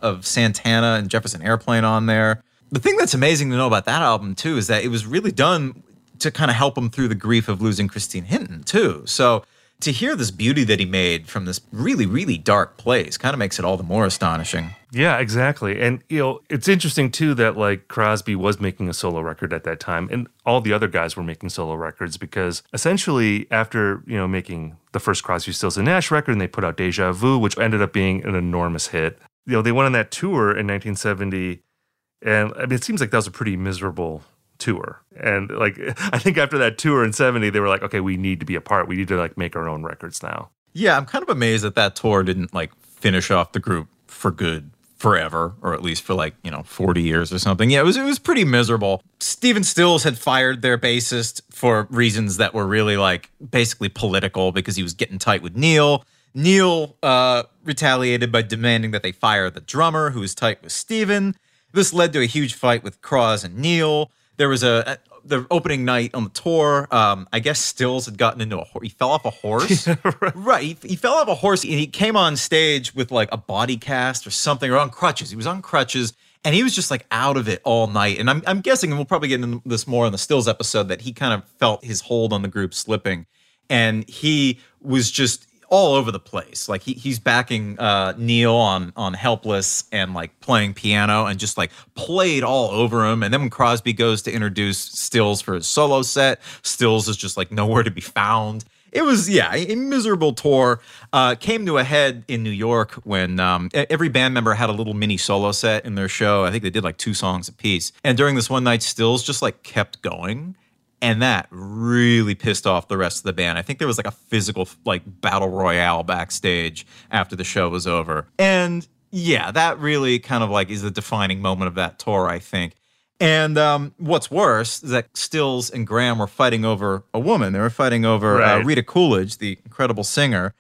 Santana and Jefferson Airplane on there. The thing that's amazing to know about that album too is that it was really done to kind of help him through the grief of losing Christine Hinton too. So to hear this beauty that he made from this really, really dark place kind of makes it all the more astonishing. Yeah, exactly. And, you know, it's interesting too that like Crosby was making a solo record at that time and all the other guys were making solo records because essentially after, you know, making the first Crosby, Stills and Nash record and they put out Deja Vu, which ended up being an enormous hit. You know, they went on that tour in 1970 and I mean, it seems like that was a pretty miserable tour. And like, I think after that tour in 70, they were like, okay, we need to be apart. We need to like make our own records now. Yeah, I'm kind of amazed that tour didn't like finish off the group for good forever, or at least for like, you know, 40 years or something. Yeah, it was pretty miserable. Stephen Stills had fired their bassist for reasons that were really like basically political because he was getting tight with Neil. Neil retaliated by demanding that they fire the drummer who was tight with Stephen. This led to a huge fight with Cros and Neil. There was the opening night on the tour. I guess Stills had gotten into he fell off a horse. Right. He fell off a horse and he came on stage with like a body cast or something, or on crutches. He was on crutches and he was just like out of it all night. And I'm guessing, and we'll probably get into this more in the Stills episode, that he kind of felt his hold on the group slipping. And he was just all over the place. Like he's backing Neil on Helpless and like playing piano and just like played all over him. And then when Crosby goes to introduce Stills for his solo set, Stills is just like nowhere to be found. It was, yeah, a miserable tour. Came to a head in New York when every band member had a little mini solo set in their show. I think they did like 2 songs apiece. And during this one night, Stills just like kept going. And that really pissed off the rest of the band. I think there was like a physical like battle royale backstage after the show was over. And yeah, that really kind of like is the defining moment of that tour, I think. And what's worse is that Stills and Graham were fighting over a woman. They were fighting over Rita Coolidge, the incredible singer,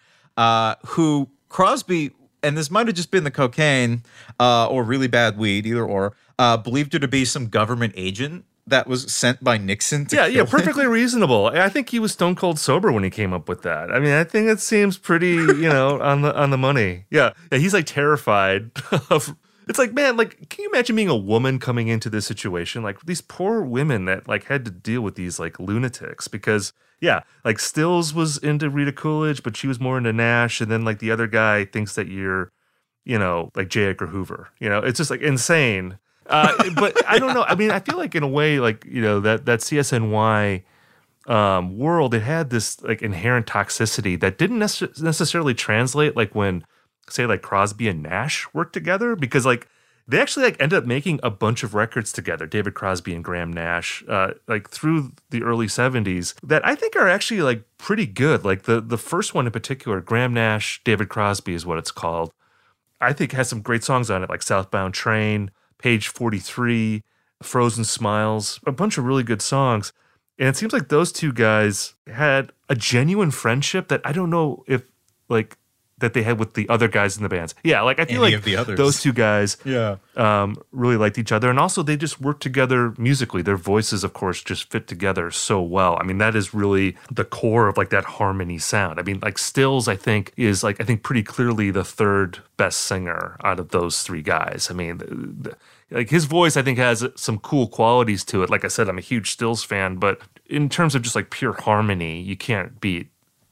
who Crosby, and this might have just been the cocaine or really bad weed, either or, believed her to be some government agent that was sent by Nixon to kill perfectly him. Reasonable. I think he was stone cold sober when he came up with that. I mean, I think it seems pretty, you know, on the money. Yeah, he's like terrified of. It's like, man, like, can you imagine being a woman coming into this situation? Like these poor women that like had to deal with these like lunatics because, yeah, like Stills was into Rita Coolidge, but she was more into Nash, and then like the other guy thinks that you're, you know, like J. Edgar Hoover. You know, it's just like insane. But I don't know. I mean, I feel like in a way, like, you know, that CSNY world, it had this like inherent toxicity that didn't necessarily translate like when, say, like Crosby and Nash worked together, because like they actually like ended up making a bunch of records together, David Crosby and Graham Nash, like through the early 70s that I think are actually like pretty good. Like the first one in particular, Graham Nash, David Crosby is what it's called. I think has some great songs on it, like Southbound Train, Page 43, Frozen Smiles, a bunch of really good songs. And it seems like those two guys had a genuine friendship that I don't know if like that they had with the other guys in the bands. Yeah, like I feel Any like of the others. those two guys Yeah. really liked each other. And also they just worked together musically. Their voices, of course, just fit together so well. I mean, that is really the core of like that harmony sound. I mean, like Stills, I think, is like, I think pretty clearly the third best singer out of those three guys. I mean, like his voice, I think, has some cool qualities to it. Like I said, I'm a huge Stills fan, but in terms of just like pure harmony, you can't beat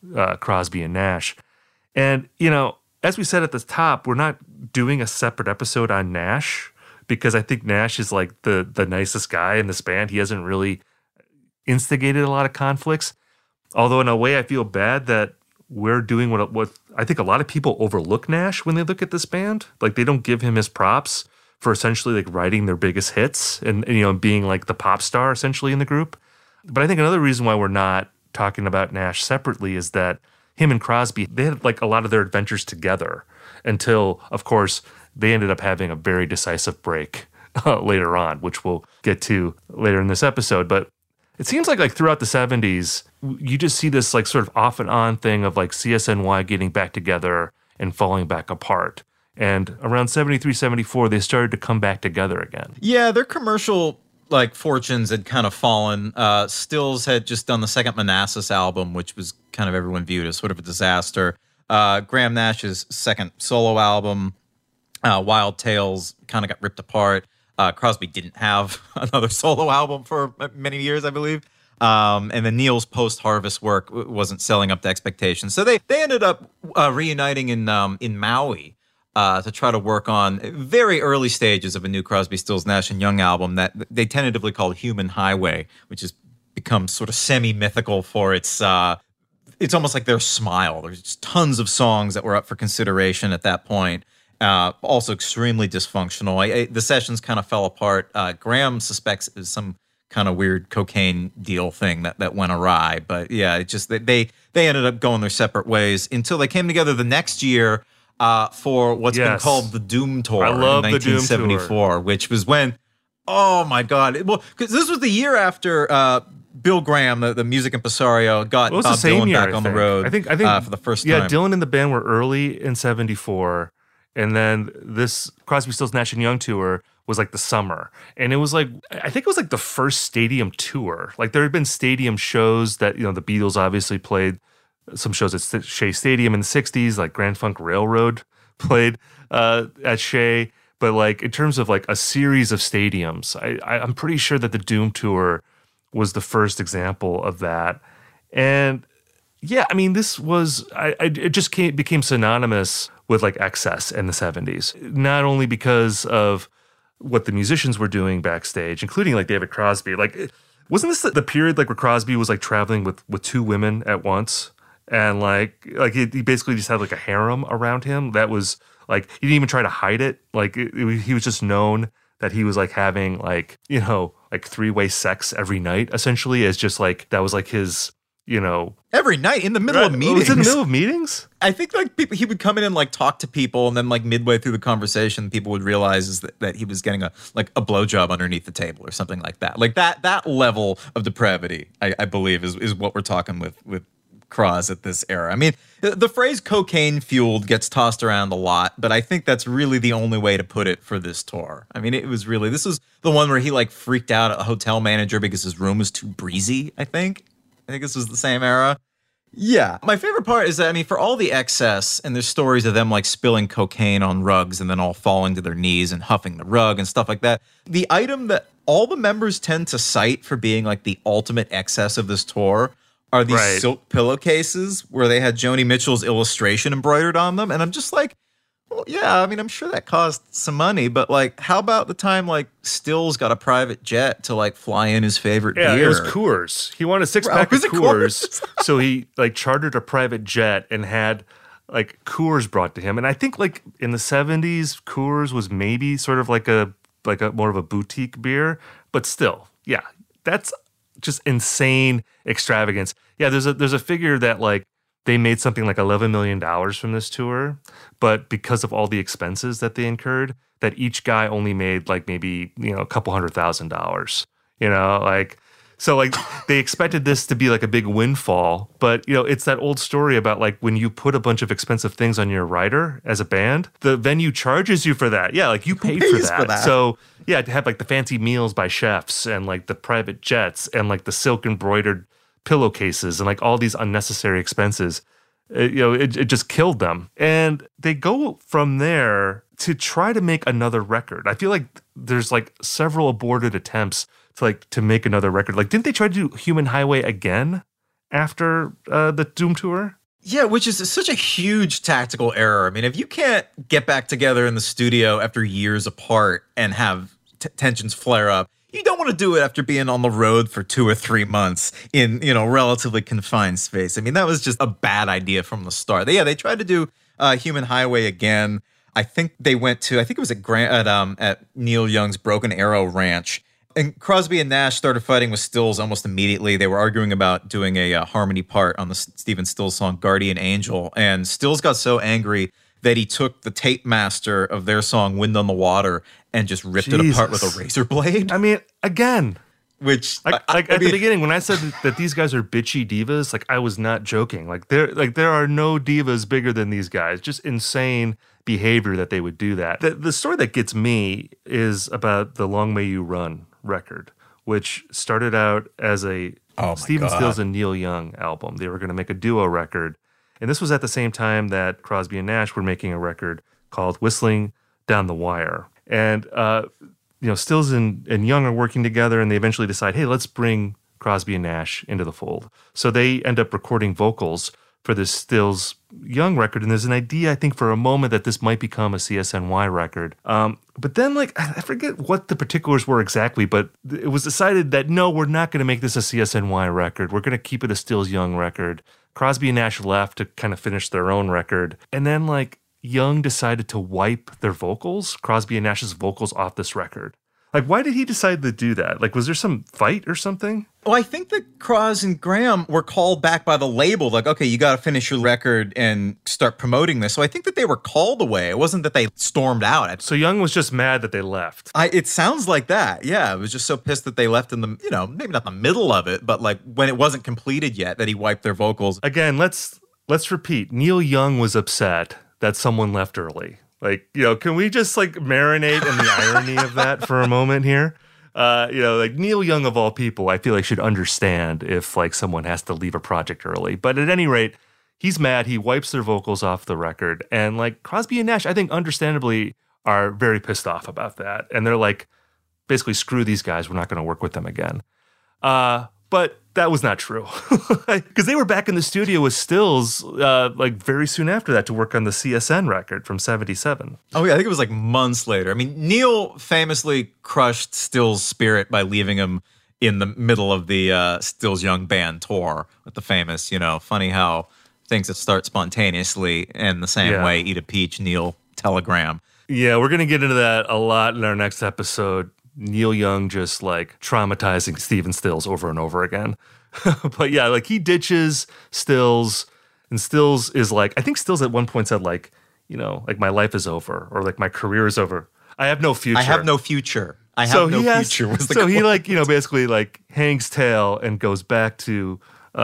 Crosby and Nash. And, you know, as we said at the top, we're not doing a separate episode on Nash because I think Nash is like the nicest guy in this band. He hasn't really instigated a lot of conflicts. Although in a way I feel bad that we're doing what I think a lot of people overlook Nash when they look at this band. Like they don't give him his props for essentially like writing their biggest hits and you know, being like the pop star essentially in the group. But I think another reason why we're not talking about Nash separately is that him and Crosby, they had like a lot of their adventures together until, of course, they ended up having a very decisive break later on, which we'll get to later in this episode. But it seems like throughout the 70s, you just see this like sort of off and on thing of like CSNY getting back together and falling back apart. And around 73, 74, they started to come back together again. Yeah, their commercial like fortunes had kind of fallen. Stills had just done the second Manassas album, which was kind of everyone viewed as sort of a disaster. Graham Nash's second solo album, Wild Tales, kind of got ripped apart. Crosby didn't have another solo album for many years, I believe. And then Neil's post-Harvest work wasn't selling up to expectations. So they ended up reuniting in Maui. To try to work on very early stages of a new Crosby, Stills, Nash & Young album that they tentatively called Human Highway, which has become sort of semi-mythical for its almost like their smile. There's tons of songs that were up for consideration at that point. Also extremely dysfunctional. The sessions kind of fell apart. Graham suspects it was some kind of weird cocaine deal thing that went awry. But yeah, it just they ended up going their separate ways until they came together the next year for what's been called the Doom Tour in 1974, which was when, oh my God. Well, because this was the year after Bill Graham, the music impresario, got Bob Dylan back on the road I think for the first time. Yeah, Dylan and the band were early in 74, and then this Crosby, Stills, Nash & Young tour was like the summer. And it was like, I think it was like the first stadium tour. Like there had been stadium shows that, you know, the Beatles obviously played some shows at Shea Stadium in the 60s, like Grand Funk Railroad played at Shea. But like in terms of like a series of stadiums, I'm pretty sure that the Doom Tour was the first example of that. And yeah, I mean, this was, it just became synonymous with like excess in the 70s. Not only because of what the musicians were doing backstage, including like David Crosby. Like, wasn't this the period like where Crosby was like traveling with two women at once? And like he basically just had like a harem around him. That was like, he didn't even try to hide it. Like he was just known that he was like having like, you know, like three-way sex every night, essentially, as just like, that was like his, you know. Every night in the middle of meetings. Was it in the middle of meetings? I think like he would come in and like talk to people, and then like midway through the conversation, people would realize that he was getting a blowjob underneath the table or something like that. Like that level of depravity, I believe, is what we're talking with Cros at this era. I mean, the phrase cocaine fueled gets tossed around a lot, but I think that's really the only way to put it for this tour. I mean, this was the one where he like freaked out a hotel manager because his room was too breezy, I think this was the same era. Yeah. My favorite part is that, I mean, for all the excess, and there's stories of them like spilling cocaine on rugs and then all falling to their knees and huffing the rug and stuff like that. The item that all the members tend to cite for being like the ultimate excess of this tour are these silk pillowcases where they had Joni Mitchell's illustration embroidered on them. And I'm just like, well, yeah, I mean, I'm sure that cost some money, but like, how about the time like Stills got a private jet to like fly in his favorite beer? Yeah, it was Coors. He wanted a six-pack of Coors, so he like chartered a private jet and had like Coors brought to him. And I think like in the 70s, Coors was maybe sort of like a more of a boutique beer, but still, yeah, that's just insane extravagance. Yeah, there's a figure that like they made something like $11 million from this tour, but because of all the expenses that they incurred, that each guy only made like maybe, you know, a couple $100,000, you know, like, So like they expected this to be like a big windfall, but you know, it's that old story about like when you put a bunch of expensive things on your rider as a band, the venue charges you for that. Yeah, like you paid for that. So yeah, to have like the fancy meals by chefs and like the private jets and like the silk embroidered pillowcases and like all these unnecessary expenses, it just killed them. And they go from there to try to make another record. I feel like there's like several aborted attempts to make another record. Like, didn't they try to do Human Highway again after the Doom tour? Yeah, which is such a huge tactical error. I mean, if you can't get back together in the studio after years apart and have tensions flare up, you don't want to do it after being on the road for 2 or 3 months in, relatively confined space. I mean, that was just a bad idea from the start. They tried to do Human Highway again. I think they went to, it was at Neil Young's Broken Arrow Ranch. And Crosby and Nash started fighting with Stills almost immediately. They were arguing about doing a harmony part on the Stephen Stills song Guardian Angel. And Stills got so angry that he took the tape master of their song Wind on the Water and just ripped it apart with a razor blade. I mean, again, which at the beginning when I said that these guys are bitchy divas, like I was not joking. There are no divas bigger than these guys. Just insane behavior that they would do that. The story that gets me is about the Long May You Run record, which started out as a Stephen Stills and Neil Young album. They were going to make a duo record. And this was at the same time that Crosby and Nash were making a record called Whistling Down the Wire. And, Stills and Young are working together, and they eventually decide, hey, let's bring Crosby and Nash into the fold. So they end up recording vocals for this Stills Young record. And there's an idea, I think, for a moment that this might become a CSNY record. But then, I forget what the particulars were exactly, but it was decided that, no, we're not going to make this a CSNY record. We're going to keep it a Stills Young record. Crosby and Nash left to kind of finish their own record. And then, Young decided to wipe their vocals, Crosby and Nash's vocals, off this record. Why did he decide to do that? Was there some fight or something? Well, I think that Cros and Graham were called back by the label. Okay, you got to finish your record and start promoting this. So I think that they were called away. It wasn't that they stormed out. So Young was just mad that they left. It sounds like that. Yeah, I was just so pissed that they left in the, maybe not the middle of it, but when it wasn't completed yet, that he wiped their vocals. Again, let's repeat. Neil Young was upset that someone left early. Can we just marinate in the irony of that for a moment here? Neil Young of all people, I feel should understand if someone has to leave a project early. But at any rate, he's mad. He wipes their vocals off the record. And Crosby and Nash, I think understandably, are very pissed off about that. And they're basically, screw these guys. We're not going to work with them again. But that was not true, because they were back in the studio with Stills very soon after that to work on the CSN record from '77. Oh yeah, I think it was months later. I mean, Neil famously crushed Stills' spirit by leaving him in the middle of the Stills Young Band tour with the famous, funny how things that start spontaneously and the same way eat a peach, Neil telegram. Yeah, we're gonna get into that a lot in our next episode. Neil Young just traumatizing Stephen Stills over and over again. But yeah, he ditches Stills, and Stills is I think Stills at one point said my life is over, or my career is over. I have no future. I have no future. I have no future was the quote. He basically hangs tail and goes back to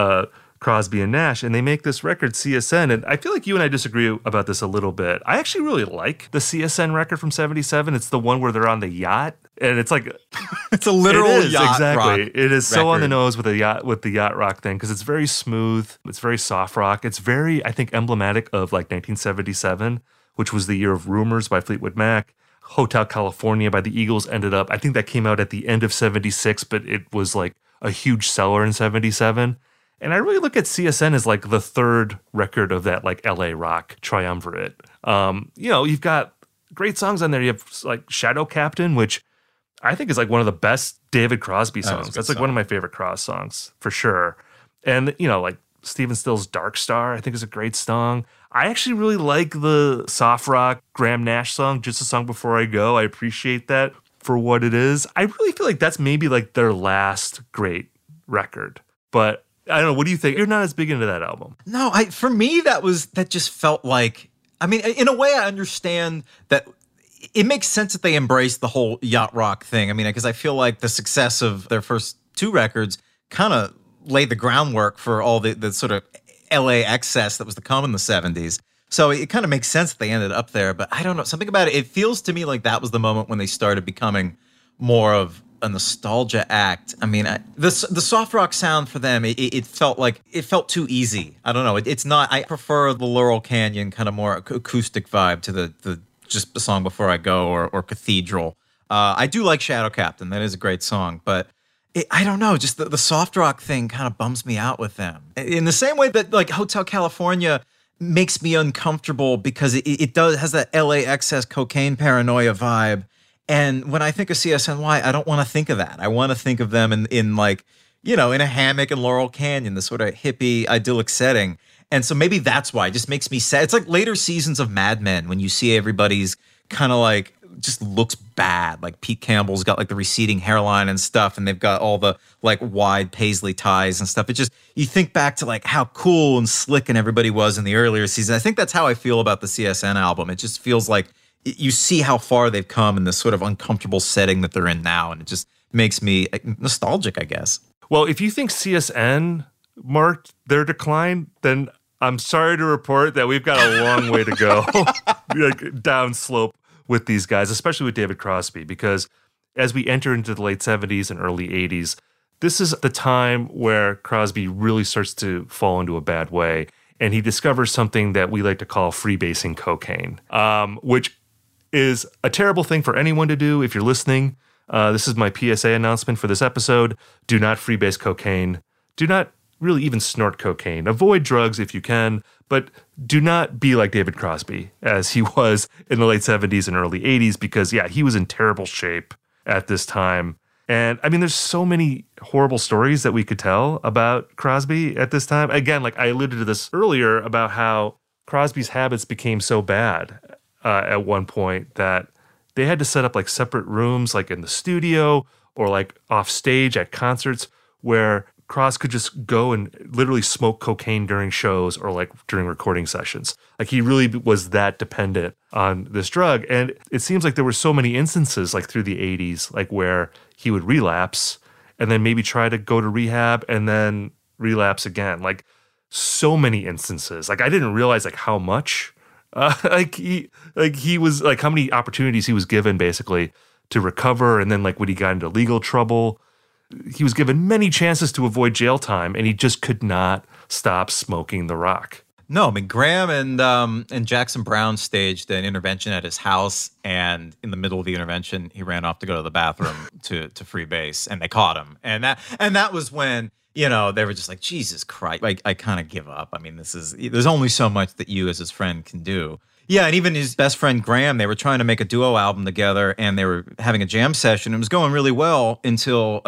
Crosby and Nash, and they make this record CSN. And I feel you and I disagree about this a little bit. I actually really like the CSN record from '77. It's the one where they're on the yacht, and it's it's a literal yacht exactly. rock It is so record. on the nose with the yacht rock thing, because it's very smooth. It's very soft rock. It's very, I think, emblematic of 1977, which was the year of Rumors by Fleetwood Mac. Hotel California by the Eagles ended up, I think that came out at the end of '76, but it was a huge seller in '77. And I really look at CSN as the third record of that LA rock triumvirate. You've got great songs on there. You have Shadow Captain, which I think is one of the best David Crosby songs. That's one of my favorite Cros songs for sure. And Stephen Stills' Dark Star, I think is a great song. I actually really like the soft rock Graham Nash song, Just a Song Before I Go. I appreciate that for what it is. I really feel that's maybe their last great record. But I don't know. What do you think? You're not as big into that album. No, for me, that just felt in a way, I understand that it makes sense that they embraced the whole yacht rock thing. Because I feel the success of their first two records kind of laid the groundwork for all the sort of LA excess that was to come in the 70s. So it kind of makes sense that they ended up there. But I don't know, something about it, it feels to me like that was the moment when they started becoming more of a nostalgia act. I mean, the soft rock sound for them, it felt too easy. I don't know. It's not. I prefer the Laurel Canyon kind of more acoustic vibe to the just the song Before I Go or Cathedral. I do like Shadow Captain. That is a great song, but I don't know. Just the soft rock thing kind of bums me out with them. In the same way that like Hotel California makes me uncomfortable because it has that LA excess cocaine paranoia vibe. And when I think of CSNY, I don't want to think of that. I want to think of them in like, in a hammock in Laurel Canyon, this sort of hippie, idyllic setting. And so maybe that's why it just makes me sad. It's like later seasons of Mad Men when you see everybody's kind of like just looks bad. Like Pete Campbell's got like the receding hairline and stuff, and they've got all the like wide paisley ties and stuff. It just, you think back to like how cool and slick and everybody was in the earlier season. I think that's how I feel about the CSN album. It just feels like you see how far they've come in this sort of uncomfortable setting that they're in now. And it just makes me nostalgic, I guess. Well, if you think CSN marked their decline, then I'm sorry to report that we've got a long way to go like down slope with these guys, especially with David Crosby, because as we enter into the late 70s and early 80s, this is the time where Crosby really starts to fall into a bad way. And he discovers something that we like to call freebasing cocaine, which is a terrible thing for anyone to do. If you're listening, this is my PSA announcement for this episode. Do not freebase cocaine. Do not really even snort cocaine. Avoid drugs if you can, but do not be like David Crosby as he was in the late 70s and early 80s, because he was in terrible shape at this time. And I mean, there's so many horrible stories that we could tell about Crosby at this time. Again, like I alluded to this earlier about how Crosby's habits became so bad at one point that they had to set up like separate rooms, like in the studio or like off stage at concerts, where Cros could just go and literally smoke cocaine during shows or like during recording sessions. Like he really was that dependent on this drug. And it seems like there were so many instances like through the 80s, like where he would relapse and then maybe try to go to rehab and then relapse again. Like so many instances. Like I didn't realize like how much he was like how many opportunities he was given basically to recover. And then like when he got into legal trouble, he was given many chances to avoid jail time, and he just could not stop smoking the rock. No, I mean, Graham and Jackson Browne staged an intervention at his house, and in the middle of the intervention, he ran off to go to the bathroom to freebase, and they caught him. And that was when, they were just like, Jesus Christ, I kind of give up. I mean, there's only so much that you as his friend can do. Yeah, and even his best friend Graham, they were trying to make a duo album together, and they were having a jam session. It was going really well until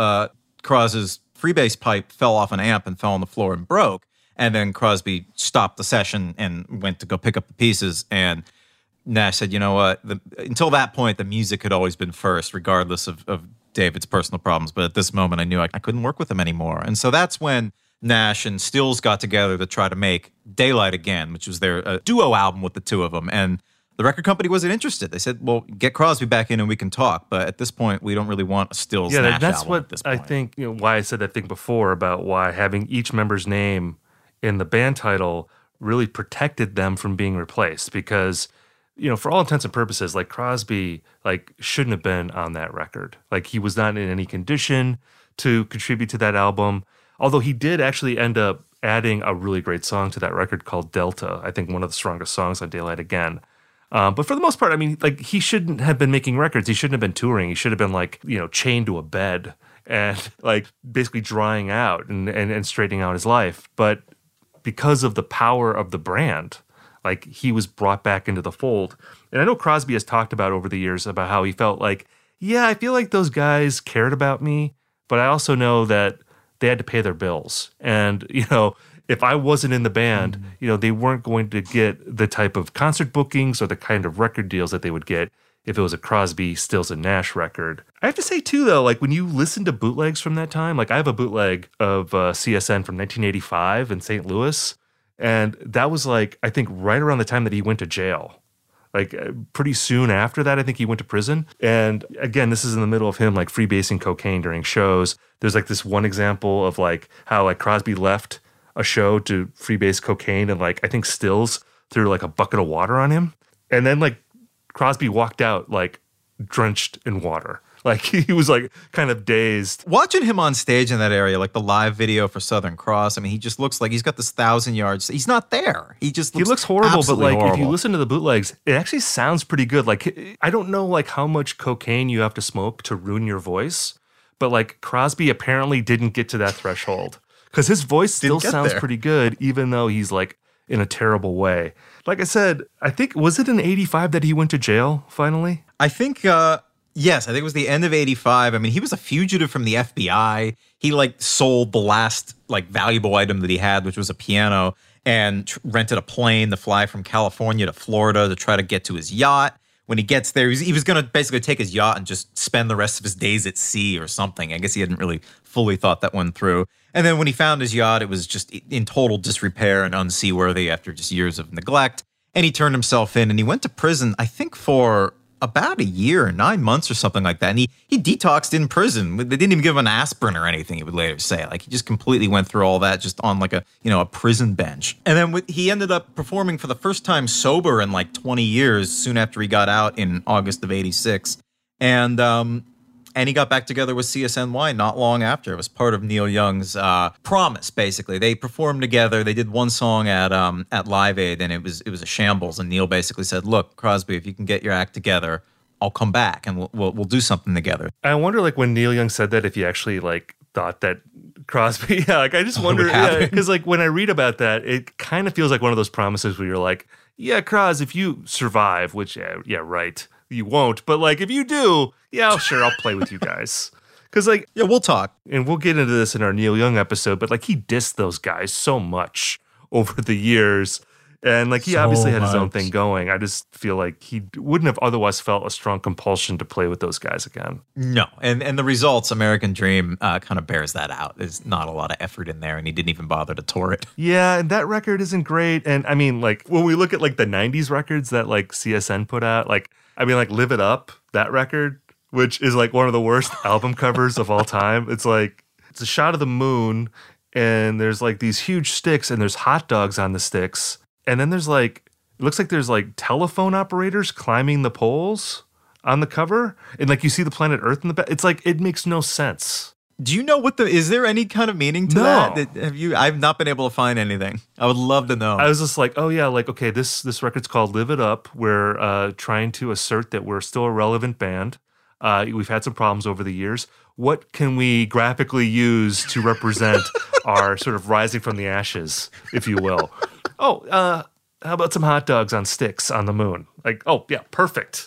Cros's freebase pipe fell off an amp and fell on the floor and broke. And then Crosby stopped the session and went to go pick up the pieces. And Nash said, you know what? Until that point, the music had always been first, regardless of David's personal problems. But at this moment, I knew I couldn't work with him anymore. And so that's when Nash and Stills got together to try to make Daylight Again, which was their duo album with the two of them. And the record company wasn't interested. They said, well, get Crosby back in and we can talk. But at this point, we don't really want a Stills Nash album. Yeah, that's what I think, why I said that thing before about why having each member's name in the band title really protected them from being replaced. Because, for all intents and purposes, like Crosby, like shouldn't have been on that record. Like he was not in any condition to contribute to that album. Although he did actually end up adding a really great song to that record called Delta. I think one of the strongest songs on Daylight Again. But for the most part, I mean, like he shouldn't have been making records. He shouldn't have been touring. He should have been like, chained to a bed and like basically drying out and straightening out his life. But because of the power of the brand, like he was brought back into the fold. And I know Crosby has talked about over the years about how he felt like, yeah, I feel like those guys cared about me, but I also know that they had to pay their bills. And, if I wasn't in the band, they weren't going to get the type of concert bookings or the kind of record deals that they would get if it was a Crosby, Stills, and Nash record. I have to say, too, though, like when you listen to bootlegs from that time, like I have a bootleg of CSN from 1985 in St. Louis, and that was like, I think right around the time that he went to jail. Like pretty soon after that, I think he went to prison. And again, this is in the middle of him like freebasing cocaine during shows. There's like this one example of like how like Crosby left a show to freebase cocaine and like I think Stills threw like a bucket of water on him. And then like Crosby walked out like drenched in water. Like he was like kind of dazed. Watching him on stage in that area, like the live video for Southern Cross, I mean, he just looks like he's got this 1,000 yards. He's not there. He looks horrible, but like horrible. If you listen to the bootlegs, it actually sounds pretty good. Like I don't know like how much cocaine you have to smoke to ruin your voice, but like Crosby apparently didn't get to that threshold because his voice still sounds pretty good, even though he's like in a terrible way. Like I said, I think, was it in 85 that he went to jail finally? I think, yes, I think it was the end of 85. I mean, he was a fugitive from the FBI. He like sold the last like valuable item that he had, which was a piano, and rented a plane to fly from California to Florida to try to get to his yacht. When he gets there, he was going to basically take his yacht and just spend the rest of his days at sea or something. I guess he hadn't really fully thought that one through. And then when he found his yacht, it was just in total disrepair and unseaworthy after just years of neglect. And he turned himself in and he went to prison, I think, for about a year, 9 months or something like that. And he detoxed in prison. They didn't even give him an aspirin or anything, he would later say. Like, he just completely went through all that just on like a prison bench. And then he ended up performing for the first time sober in like 20 years soon after he got out in August of 86. And he got back together with CSNY not long after. It was part of Neil Young's promise, basically. They performed together. They did one song at Live Aid, and it was a shambles. And Neil basically said, "Look, Crosby, if you can get your act together, I'll come back and we'll do something together." I wonder, like, when Neil Young said that, if he actually like thought that Crosby, like I just wonder, because like when I read about that, it kind of feels like one of those promises where you're like, "Yeah, Cros, if you survive," which yeah, right. You won't, but like if you do, yeah, sure, I'll play with you guys. Because like, yeah, we'll talk, and we'll get into this in our Neil Young episode. But like, he dissed those guys so much over the years, and like he obviously had his own thing going. I just feel like he wouldn't have otherwise felt a strong compulsion to play with those guys again. No, and the results, American Dream, kind of bears that out. There's not a lot of effort in there, and he didn't even bother to tour it. Yeah, and that record isn't great. And I mean, like when we look at like the '90s records that like CSN put out, like. I mean, like, Live It Up, that record, which is, like, one of the worst album covers of all time. It's, like, it's a shot of the moon, and there's, like, these huge sticks, and there's hot dogs on the sticks. And then there's, like, it looks like there's, like, telephone operators climbing the poles on the cover. And, like, you see the planet Earth in the back. It's, like, it makes no sense. Do you know is there any kind of meaning to that? I've not been able to find anything. I would love to know. I was just like, oh yeah, like, okay, this record's called Live It Up. We're trying to assert that we're still a relevant band. We've had some problems over the years. What can we graphically use to represent our sort of rising from the ashes, if you will? Oh, how about some hot dogs on sticks on the moon? Like, oh yeah, perfect.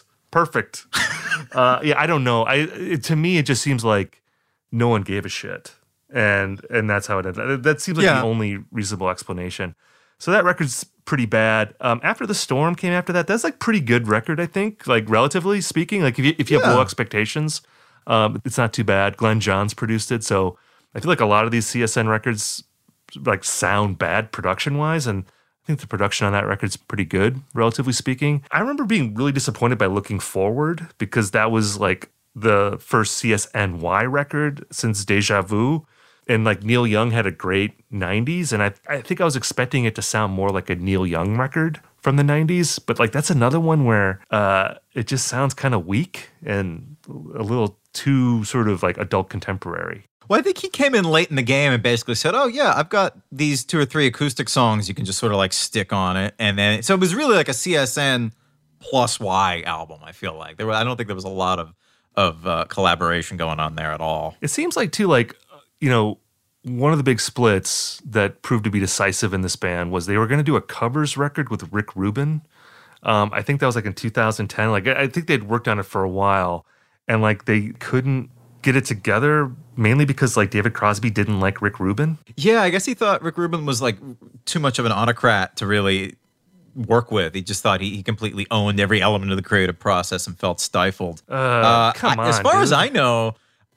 Yeah, I don't know. To me, it just seems like no one gave a shit, and that's how it ended. That seems like the only reasonable explanation. So that record's pretty bad. After the Storm came after that. That's like pretty good record, I think. Like relatively speaking, like if you have low expectations, it's not too bad. Glenn Johns produced it, so I feel like a lot of these CSN records like sound bad production wise, and I think the production on that record's pretty good, relatively speaking. I remember being really disappointed by Looking Forward because that was like the first CSNY record since Deja Vu. And like Neil Young had a great 90s. And I think I was expecting it to sound more like a Neil Young record from the 90s. But like that's another one where it just sounds kind of weak and a little too sort of like adult contemporary. Well, I think he came in late in the game and basically said, oh, yeah, I've got these 2 or 3 acoustic songs you can just sort of like stick on it. And then so it was really like a CSN plus Y album, I feel like. I don't think there was a lot of collaboration going on there at all. It seems like too, like, you know, one of the big splits that proved to be decisive in this band was they were going to do a covers record with Rick Rubin. I think that was like in 2010. Like I think they'd worked on it for a while, and like they couldn't get it together mainly because like David Crosby didn't like Rick Rubin. Yeah, I guess he thought Rick Rubin was like too much of an autocrat to really work with. He just thought he completely owned every element of the creative process and felt stifled. Come on, as far dude. as I know,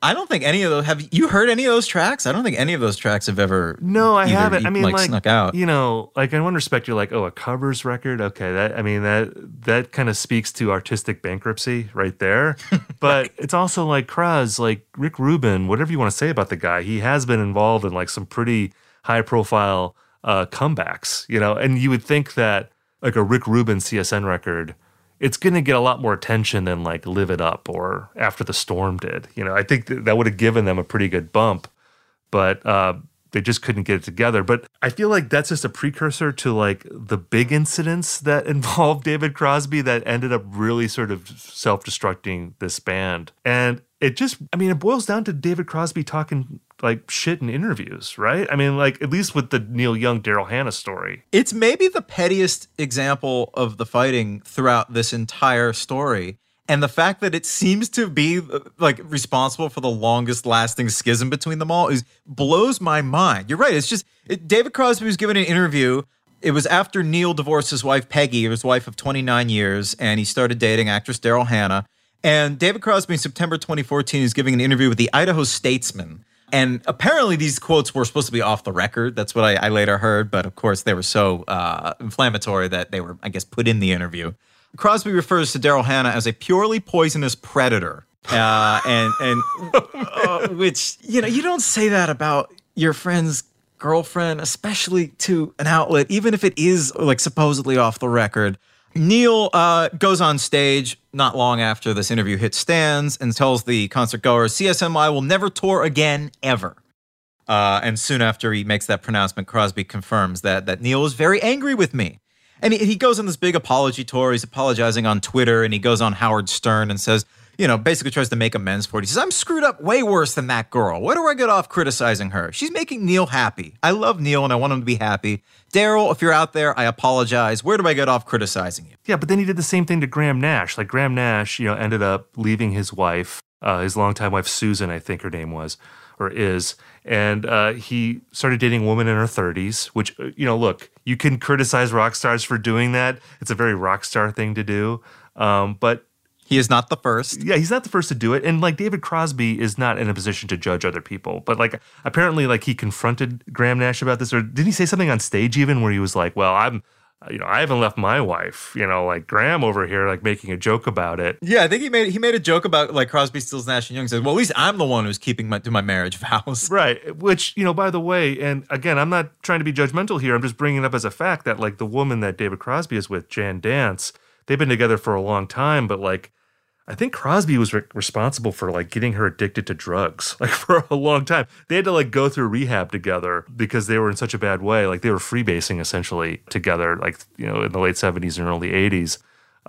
I don't think any of those, have you heard any of those tracks? I don't think any of those tracks have ever. No, I haven't. I mean, like snuck out. You know, like in one respect, you're like, oh, a covers record. Okay, that kind of speaks to artistic bankruptcy right there. But it's also like Cruz, like Rick Rubin, whatever you want to say about the guy, he has been involved in like some pretty high profile comebacks, you know. And you would think that like a Rick Rubin CSN record, it's going to get a lot more attention than like Live It Up or After the Storm did. You know, I think that would have given them a pretty good bump, but they just couldn't get it together. But I feel like that's just a precursor to like the big incidents that involved David Crosby that ended up really sort of self-destructing this band. And it just, I mean, it boils down to David Crosby talking like shit in interviews, right? I mean, like at least with the Neil Young, Daryl Hannah story. It's maybe the pettiest example of the fighting throughout this entire story. And the fact that it seems to be like responsible for the longest lasting schism between them all blows my mind. You're right. It's just David Crosby was given an interview. It was after Neil divorced his wife, Peggy, his wife of 29 years, and he started dating actress Daryl Hannah. And David Crosby in September 2014 is giving an interview with the Idaho Statesman. And apparently these quotes were supposed to be off the record. That's what I later heard. But of course, they were so inflammatory that they were, I guess, put in the interview. Crosby refers to Daryl Hannah as a purely poisonous predator. Which, you know, you don't say that about your friend's girlfriend, especially to an outlet, even if it is like supposedly off the record. Neil goes on stage not long after this interview hits stands and tells the concert goers CSNY will never tour again, ever. And soon after he makes that pronouncement, Crosby confirms that Neil is very angry with me. And he goes on this big apology tour. He's apologizing on Twitter, and he goes on Howard Stern and says, you know, basically tries to make amends for it. He says, I'm screwed up way worse than that girl. Where do I get off criticizing her? She's making Neil happy. I love Neil, and I want him to be happy. Daryl, if you're out there, I apologize. Where do I get off criticizing you? Yeah, but then he did the same thing to Graham Nash. Like Graham Nash, you know, ended up leaving his wife, his longtime wife, Susan, I think her name was, or is. And he started dating a woman in her 30s, which, you know, look, you can criticize rock stars for doing that. It's a very rock star thing to do. But he is not the first. Yeah, he's not the first to do it. And like David Crosby is not in a position to judge other people. But like apparently like he confronted Graham Nash about this, or didn't he say something on stage even where he was like, well, I haven't left my wife, you know, like Graham over here, like making a joke about it. Yeah, I think he made a joke about like Crosby, Stills, Nash and Young. Said, well, at least I'm the one who's keeping to my marriage vows. Right. Which, you know, by the way, and again, I'm not trying to be judgmental here. I'm just bringing it up as a fact that like the woman that David Crosby is with, Jan Dance, they've been together for a long time, but like I think Crosby was responsible for like getting her addicted to drugs like for a long time. They had to like go through rehab together because they were in such a bad way. Like they were freebasing essentially together, like, you know, in the late 70s and early 80s.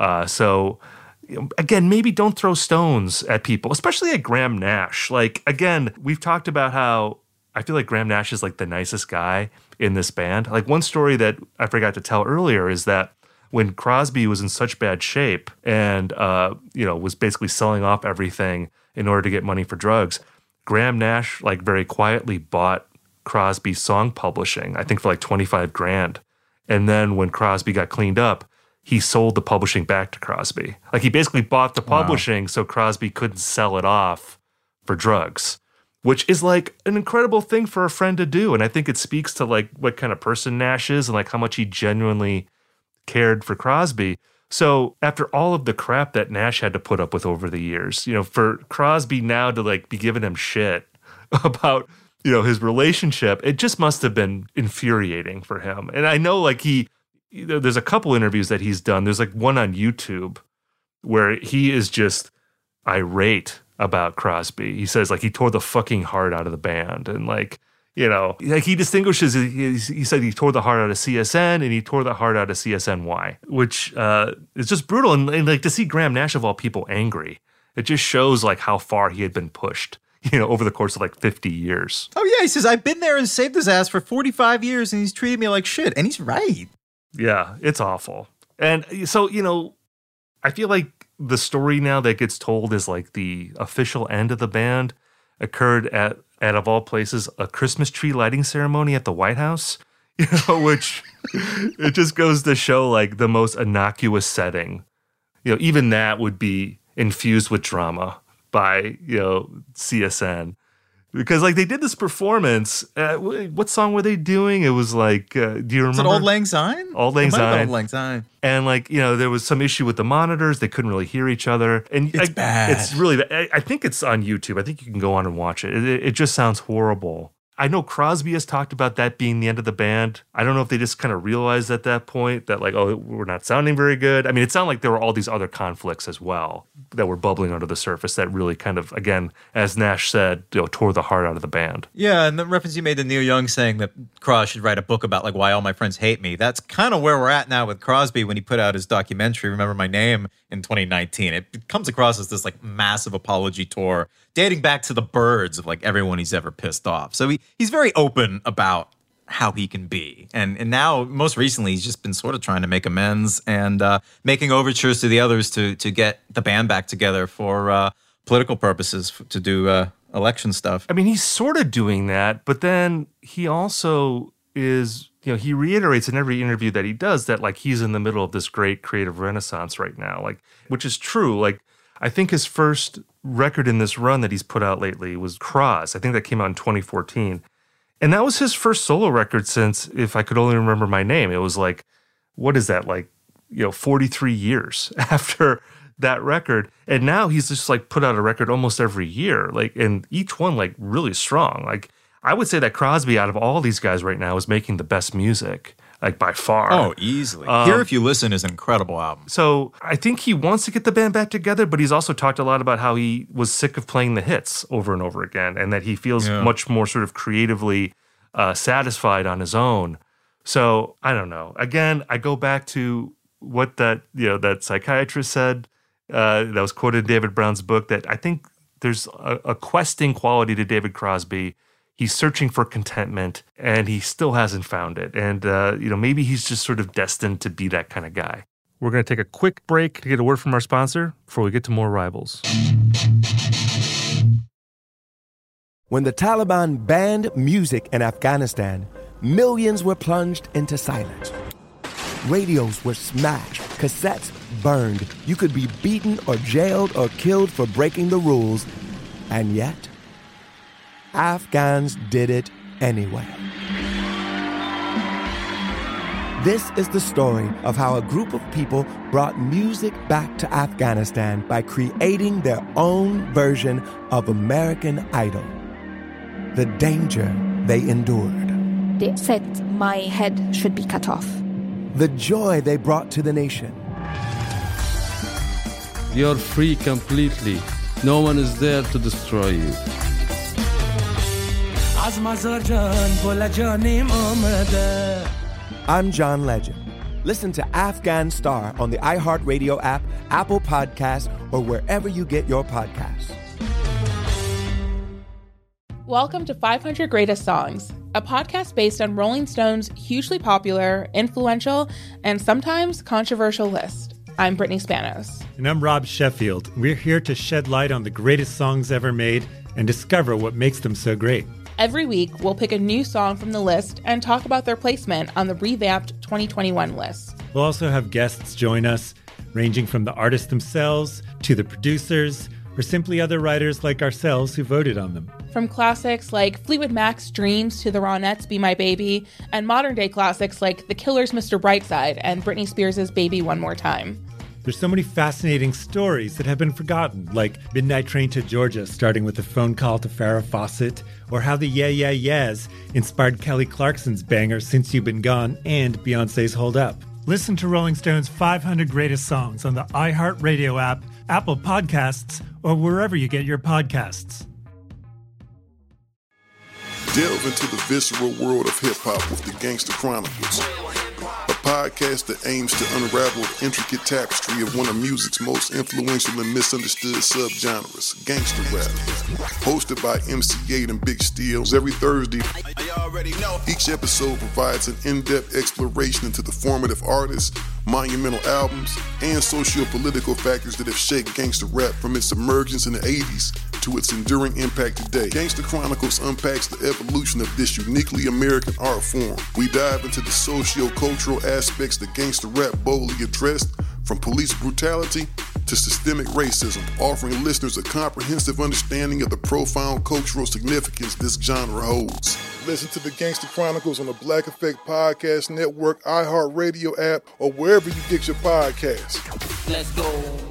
So you know, again, maybe don't throw stones at people, especially at Graham Nash. Like, again, we've talked about how I feel like Graham Nash is like the nicest guy in this band. Like one story that I forgot to tell earlier is that when Crosby was in such bad shape and, you know, was basically selling off everything in order to get money for drugs, Graham Nash, like, very quietly bought Crosby's song publishing, I think for like $25,000. And then when Crosby got cleaned up, he sold the publishing back to Crosby. Like, he basically bought the publishing so Crosby couldn't sell it off for drugs, which is like an incredible thing for a friend to do. And I think it speaks to like what kind of person Nash is and like how much he genuinely cared for Crosby. So after all of the crap that Nash had to put up with over the years, you know, for Crosby now to like be giving him shit about, you know, his relationship, it just must have been infuriating for him. And I know like there's a couple interviews that he's done. There's like one on YouTube where he is just irate about Crosby. He says like he tore the fucking heart out of the band and like, you know, like he distinguishes, he said he tore the heart out of CSN and he tore the heart out of CSNY, which is just brutal. And like to see Graham Nash of all people angry, it just shows like how far he had been pushed, you know, over the course of like 50 years. Oh yeah, he says, I've been there and saved his ass for 45 years and he's treated me like shit. And he's right. Yeah, it's awful. And so, you know, I feel like the story now that gets told is like the official end of the band occurred at of all places, a Christmas tree lighting ceremony at the White House, you know, which it just goes to show like the most innocuous setting. You know, even that would be infused with drama by, CSN. Because like they did this performance, what song were they doing? It was like, do you remember? Is it Auld Lang Syne? Auld Lang Syne. Auld Lang Syne. And like, there was some issue with the monitors. They couldn't really hear each other. And it's bad. It's really bad. I think it's on YouTube. I think you can go on and watch it. It just sounds horrible. I know Crosby has talked about that being the end of the band. I don't know if they just kind of realized at that point that like, oh, we're not sounding very good. I mean, it sounded like there were all these other conflicts as well that were bubbling under the surface that really kind of, again, as Nash said, tore the heart out of the band. Yeah, and the reference you made to Neil Young saying that Crosby should write a book about like why all my friends hate me. That's kind of where we're at now with Crosby when he put out his documentary, Remember My Name, in 2019. It comes across as this like massive apology tour dating back to the Byrds of like everyone he's ever pissed off. So he's very open about how he can be. And now, most recently, he's just been sort of trying to make amends and making overtures to the others to get the band back together for political purposes, to do election stuff. I mean, he's sort of doing that, but then he also is, he reiterates in every interview that he does that like he's in the middle of this great creative renaissance right now, like, which is true. Like, I think his first record in this run that he's put out lately was Cross. I think that came out in 2014. And that was his first solo record since If I Could Only Remember My Name. It was like, what is that, like, 43 years after that record. And now he's just like put out a record almost every year, like, and each one like really strong. Like, I would say that Crosby out of all these guys right now is making the best music, like by far. Oh, easily. Here If You Listen is an incredible album. So I think he wants to get the band back together, but he's also talked a lot about how he was sick of playing the hits over and over again, and that he feels much more sort of creatively satisfied on his own. So I don't know. Again, I go back to what that psychiatrist said that was quoted in David Brown's book, that I think there's a questing quality to David Crosby. He's searching for contentment, and he still hasn't found it. And, maybe he's just sort of destined to be that kind of guy. We're going to take a quick break to get a word from our sponsor before we get to more Rivals. When the Taliban banned music in Afghanistan, millions were plunged into silence. Radios were smashed, cassettes burned. You could be beaten or jailed or killed for breaking the rules. And yet, Afghans did it anyway. This is the story of how a group of people brought music back to Afghanistan by creating their own version of American Idol. The danger they endured. They said my head should be cut off. The joy they brought to the nation. You're free completely. No one is there to destroy you. I'm John Legend. Listen to Afghan Star on the iHeartRadio app, Apple Podcasts, or wherever you get your podcasts. Welcome to 500 Greatest Songs, a podcast based on Rolling Stone's hugely popular, influential, and sometimes controversial list. I'm Brittany Spanos. And I'm Rob Sheffield. We're here to shed light on the greatest songs ever made and discover what makes them so great. Every week, we'll pick a new song from the list and talk about their placement on the revamped 2021 list. We'll also have guests join us, ranging from the artists themselves to the producers, or simply other writers like ourselves who voted on them. From classics like Fleetwood Mac's Dreams to the Ronettes' Be My Baby, and modern-day classics like The Killers' Mr. Brightside and Britney Spears' Baby One More Time. There's so many fascinating stories that have been forgotten, like Midnight Train to Georgia, starting with a phone call to Farrah Fawcett, or how the Yeah Yeah Yeahs inspired Kelly Clarkson's banger Since You've Been Gone and Beyoncé's Hold Up. Listen to Rolling Stone's 500 Greatest Songs on the iHeartRadio app, Apple Podcasts, or wherever you get your podcasts. Delve into the visceral world of hip-hop with the Gangster Chronicles, a podcast that aims to unravel the intricate tapestry of one of music's most influential and misunderstood subgenres, gangster rap. Hosted by MC8 and Big Steels every Thursday, each episode provides an in-depth exploration into the formative artists, monumental albums, and socio-political factors that have shaped gangster rap from its emergence in the 80s to its enduring impact today. Gangster Chronicles unpacks the evolution of this uniquely American art form. We dive into the socio-cultural aspects that gangster rap boldly addressed, from police brutality to systemic racism, offering listeners a comprehensive understanding of the profound cultural significance this genre holds. Listen to the Gangster Chronicles on the Black Effect Podcast Network, iHeartRadio app, or wherever you get your podcasts. Let's go.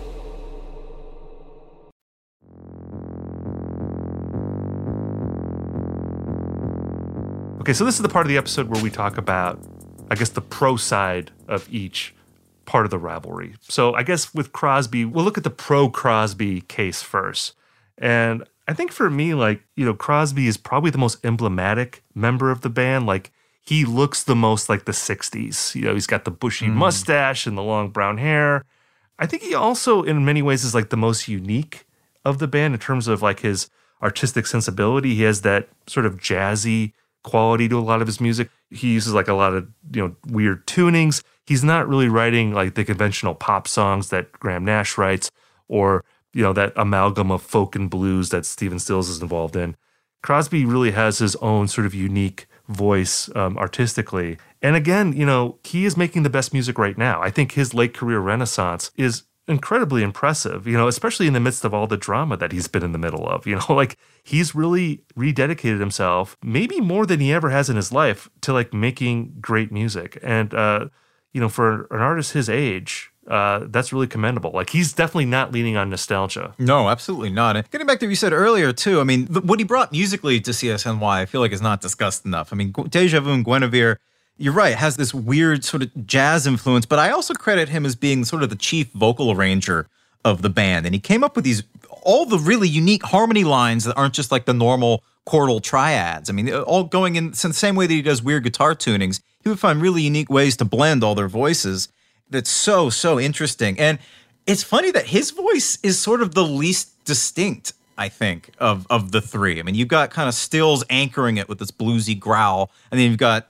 Okay, so this is the part of the episode where we talk about, I guess, the pro side of each part of the rivalry. So I guess with Crosby, we'll look at the pro Crosby case first. And I think for me, like, you know, Crosby is probably the most emblematic member of the band. Like, he looks the most like the 60s. You know, he's got the bushy mustache and the long brown hair. I think he also, in many ways, is like the most unique of the band in terms of like his artistic sensibility. He has that sort of jazzy quality to a lot of his music. He uses like a lot of, you know, weird tunings. He's not really writing like the conventional pop songs that Graham Nash writes, or, you know, that amalgam of folk and blues that Stephen Stills is involved in. Crosby really has his own sort of unique voice artistically. And again, you know, he is making the best music right now. I think his late career renaissance is incredibly impressive, you know, especially in the midst of all the drama that he's been in the middle of. You know, like, he's really rededicated himself, maybe more than he ever has in his life, to like making great music. And, you know, for an artist his age, that's really commendable. Like, he's definitely not leaning on nostalgia. No, absolutely not. And getting back to what you said earlier, too, I mean, what he brought musically to CSNY, I feel like is not discussed enough. I mean, Deja Vu and Guinevere, you're right, has this weird sort of jazz influence, but I also credit him as being sort of the chief vocal arranger of the band. And he came up with all the really unique harmony lines that aren't just like the normal chordal triads. I mean, all going in the same way that he does weird guitar tunings. He would find really unique ways to blend all their voices. That's so, so interesting. And it's funny that his voice is sort of the least distinct, I think, of the three. I mean, you've got kind of Stills anchoring it with this bluesy growl, and then you've got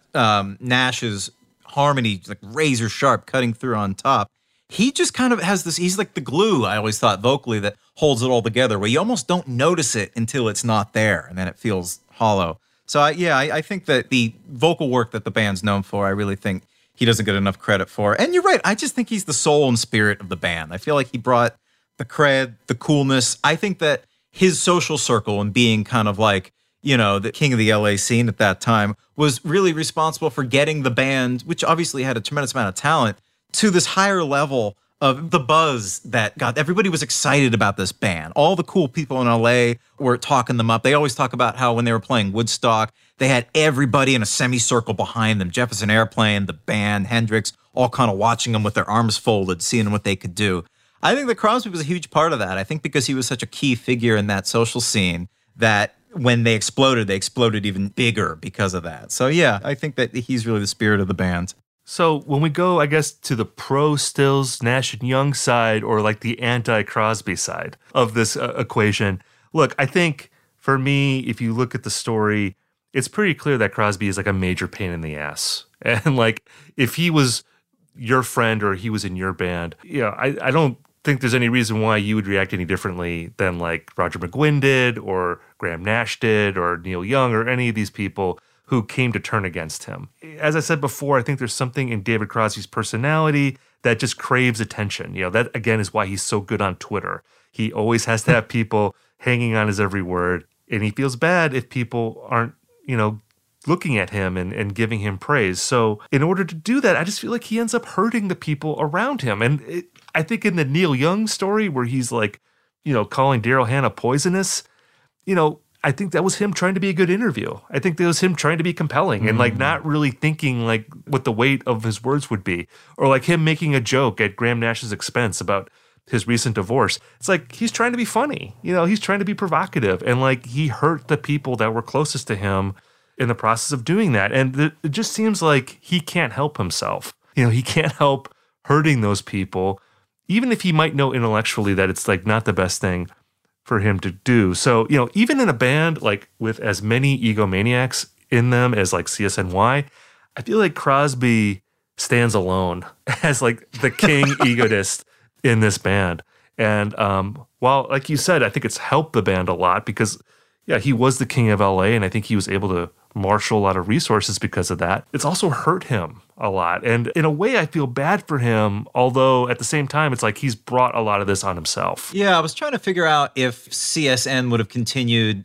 Nash's harmony, like razor sharp, cutting through on top. He just kind of has this, he's like the glue, I always thought, vocally, that holds it all together, where you almost don't notice it until it's not there, and then it feels hollow. So, I think that the vocal work that the band's known for, I really think he doesn't get enough credit for. And you're right, I just think he's the soul and spirit of the band. I feel like he brought the cred, the coolness. I think that his social circle and being kind of like, you know, the king of the LA scene at that time was really responsible for getting the band, which obviously had a tremendous amount of talent, to this higher level of the buzz that got everybody was excited about this band. All the cool people in LA were talking them up. They always talk about how when they were playing Woodstock, they had everybody in a semicircle behind them. Jefferson Airplane, the band, Hendrix, all kind of watching them with their arms folded, seeing what they could do. I think that Crosby was a huge part of that. I think because he was such a key figure in that social scene that when they exploded even bigger because of that. So yeah, I think that he's really the spirit of the band. So when we go, I guess, to the pro Stills, Nash and Young side, or like the anti-Crosby side of this equation, look, I think for me, if you look at the story, it's pretty clear that Crosby is like a major pain in the ass. And like, if he was your friend or he was in your band, you know, I don't think there's any reason why you would react any differently than like Roger McGuinn did, or Graham Nash did, or Neil Young, or any of these people who came to turn against him. As I said before, I think there's something in David Crosby's personality that just craves attention. You know, that again is why he's so good on Twitter. He always has to have people hanging on his every word, and he feels bad if people aren't, you know, looking at him and giving him praise. So in order to do that, I just feel like he ends up hurting the people around him. And I think in the Neil Young story where he's like, you know, calling Daryl Hannah poisonous, you know, I think that was him trying to be a good interview. I think that was him trying to be compelling and like not really thinking like what the weight of his words would be, or like him making a joke at Graham Nash's expense about his recent divorce. It's like he's trying to be funny, you know, he's trying to be provocative, and like he hurt the people that were closest to him in the process of doing that. And it just seems like he can't help himself. You know, he can't help hurting those people, even if he might know intellectually that it's like not the best thing for him to do. So, you know, even in a band like with as many egomaniacs in them as like CSNY, I feel like Crosby stands alone as like the king egotist in this band. And while, like you said, I think it's helped the band a lot because, yeah, he was the king of LA, and I think he was able to marshal a lot of resources because of that. It's also hurt him a lot. And in a way, I feel bad for him, although at the same time, it's like he's brought a lot of this on himself. Yeah, I was trying to figure out if CSN would have continued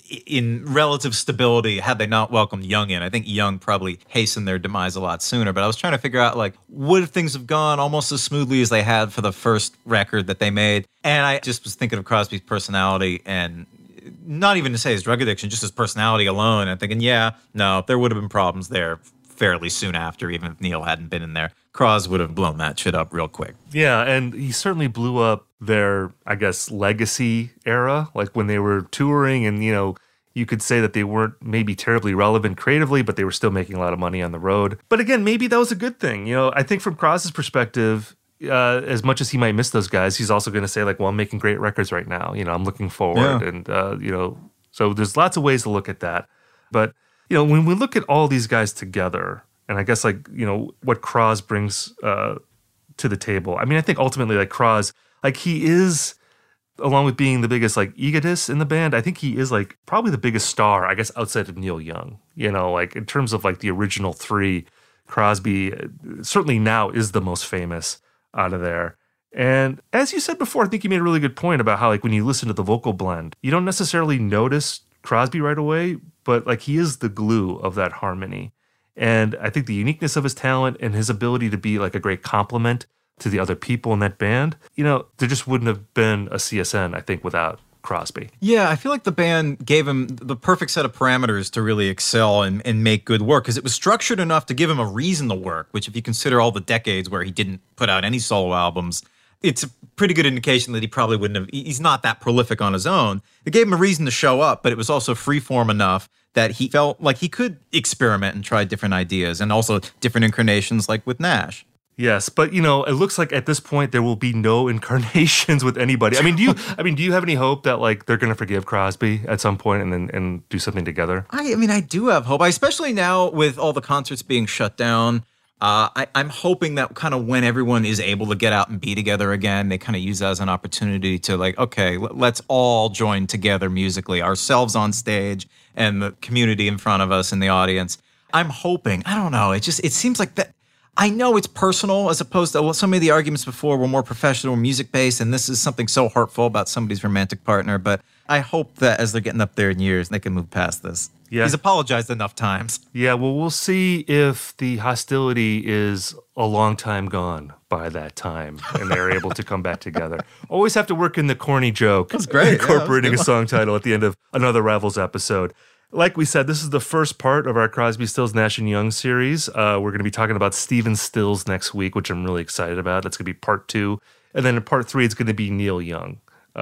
in relative stability had they not welcomed Young in. I think Young probably hastened their demise a lot sooner, but I was trying to figure out, like, would things have gone almost as smoothly as they had for the first record that they made? And I just was thinking of Crosby's personality, and not even to say his drug addiction, just his personality alone, and thinking, yeah, no, there would have been problems there fairly soon after, even if Neil hadn't been in there. Cros would have blown that shit up real quick. Yeah, and he certainly blew up their, I guess, legacy era, like when they were touring and, you could say that they weren't maybe terribly relevant creatively, but they were still making a lot of money on the road. But again, maybe that was a good thing. I think from Cros's perspective, as much as he might miss those guys, he's also going to say, like, well, I'm making great records right now. I'm looking forward. Yeah. And, so there's lots of ways to look at that. But, when we look at all these guys together, and I guess, like, what Cros brings to the table, I mean, I think ultimately, like, Cros, like, he is, along with being the biggest, like, egotist in the band, I think he is, like, probably the biggest star, I guess, outside of Neil Young. Like, in terms of, like, the original three, Crosby certainly now is the most famous out of there. And as you said before, I think you made a really good point about how, like, when you listen to the vocal blend, you don't necessarily notice Crosby right away, but, like, he is the glue of that harmony. And I think the uniqueness of his talent and his ability to be, like, a great complement to the other people in that band, there just wouldn't have been a CSN, I think, without Crosby. Yeah, I feel like the band gave him the perfect set of parameters to really excel and make good work, because it was structured enough to give him a reason to work, which, if you consider all the decades where he didn't put out any solo albums, it's a pretty good indication that he probably wouldn't have. He's not that prolific on his own. It gave him a reason to show up, but it was also freeform enough that he felt like he could experiment and try different ideas, and also different incarnations, like with Nash. Yes, but it looks like at this point there will be no incarnations with anybody. I mean, do you have any hope that, like, they're going to forgive Crosby at some point and do something together? I do have hope, especially now with all the concerts being shut down. I'm hoping that kind of when everyone is able to get out and be together again, they kind of use that as an opportunity to, like, okay, let's all join together musically, ourselves on stage and the community in front of us in the audience. I'm hoping. I don't know. It seems like that. I know it's personal, as opposed to so many of the arguments before were more professional, music-based, and this is something so hurtful about somebody's romantic partner. But I hope that as they're getting up there in years, they can move past this. Yeah. He's apologized enough times. Yeah, well, we'll see if the hostility is a long time gone by that time, and they're able to come back together. Always have to work in the corny joke. That's great. Incorporating a song title at the end of another Rivals episode. Like we said, this is the first part of our Crosby, Stills, Nash & Young series. We're going to be talking about Stephen Stills next week, which I'm really excited about. That's going to be part 2. And then in part 3, it's going to be Neil Young.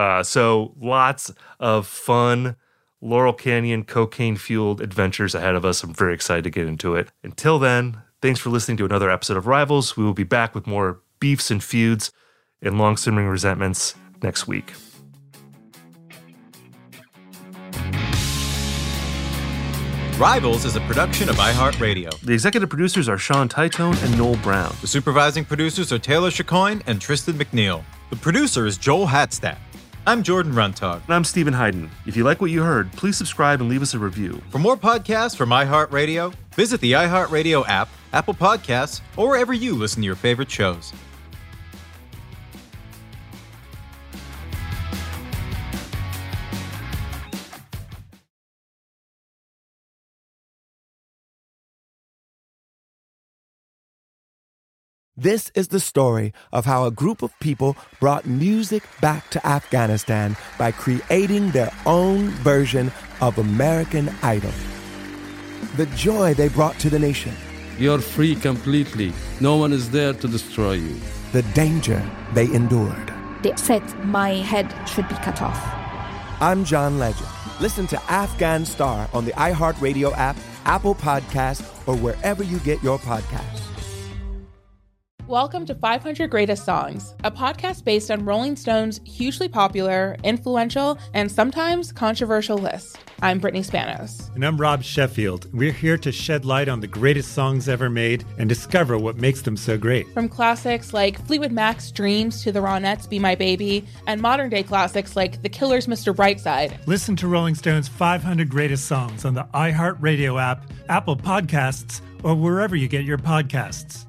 So lots of fun Laurel Canyon cocaine-fueled adventures ahead of us. I'm very excited to get into it. Until then, thanks for listening to another episode of Rivals. We will be back with more beefs and feuds and long-simmering resentments next week. Rivals is a production of iHeartRadio. The executive producers are Sean Titone and Noel Brown. The supervising producers are Taylor Chicoine and Tristan McNeil. The producer is Joel Hatstadt. I'm Jordan Runtagh. And I'm Stephen Hayden. If you like what you heard, please subscribe and leave us a review. For more podcasts from iHeartRadio, visit the iHeartRadio app, Apple Podcasts, or wherever you listen to your favorite shows. This is the story of how a group of people brought music back to Afghanistan by creating their own version of American Idol. The joy they brought to the nation. You're free completely. No one is there to destroy you. The danger they endured. They said my head should be cut off. I'm John Legend. Listen to Afghan Star on the iHeartRadio app, Apple Podcasts, or wherever you get your podcasts. Welcome to 500 Greatest Songs, a podcast based on Rolling Stone's hugely popular, influential, and sometimes controversial list. I'm Brittany Spanos. And I'm Rob Sheffield. We're here to shed light on the greatest songs ever made and discover what makes them so great. From classics like Fleetwood Mac's Dreams to the Ronettes' Be My Baby, and modern-day classics like The Killer's Mr. Brightside. Listen to Rolling Stone's 500 Greatest Songs on the iHeartRadio app, Apple Podcasts, or wherever you get your podcasts.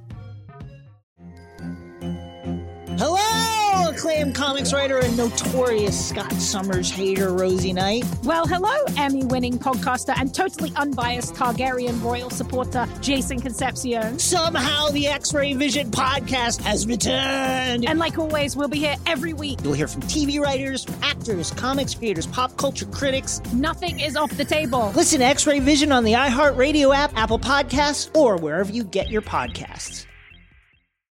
Hello, acclaimed comics writer and notorious Scott Summers hater, Rosie Knight. Well, hello, Emmy-winning podcaster and totally unbiased Targaryen royal supporter, Jason Concepcion. Somehow the X-Ray Vision podcast has returned. And like always, we'll be here every week. You'll hear from TV writers, actors, comics creators, pop culture critics. Nothing is off the table. Listen to X-Ray Vision on the iHeartRadio app, Apple Podcasts, or wherever you get your podcasts.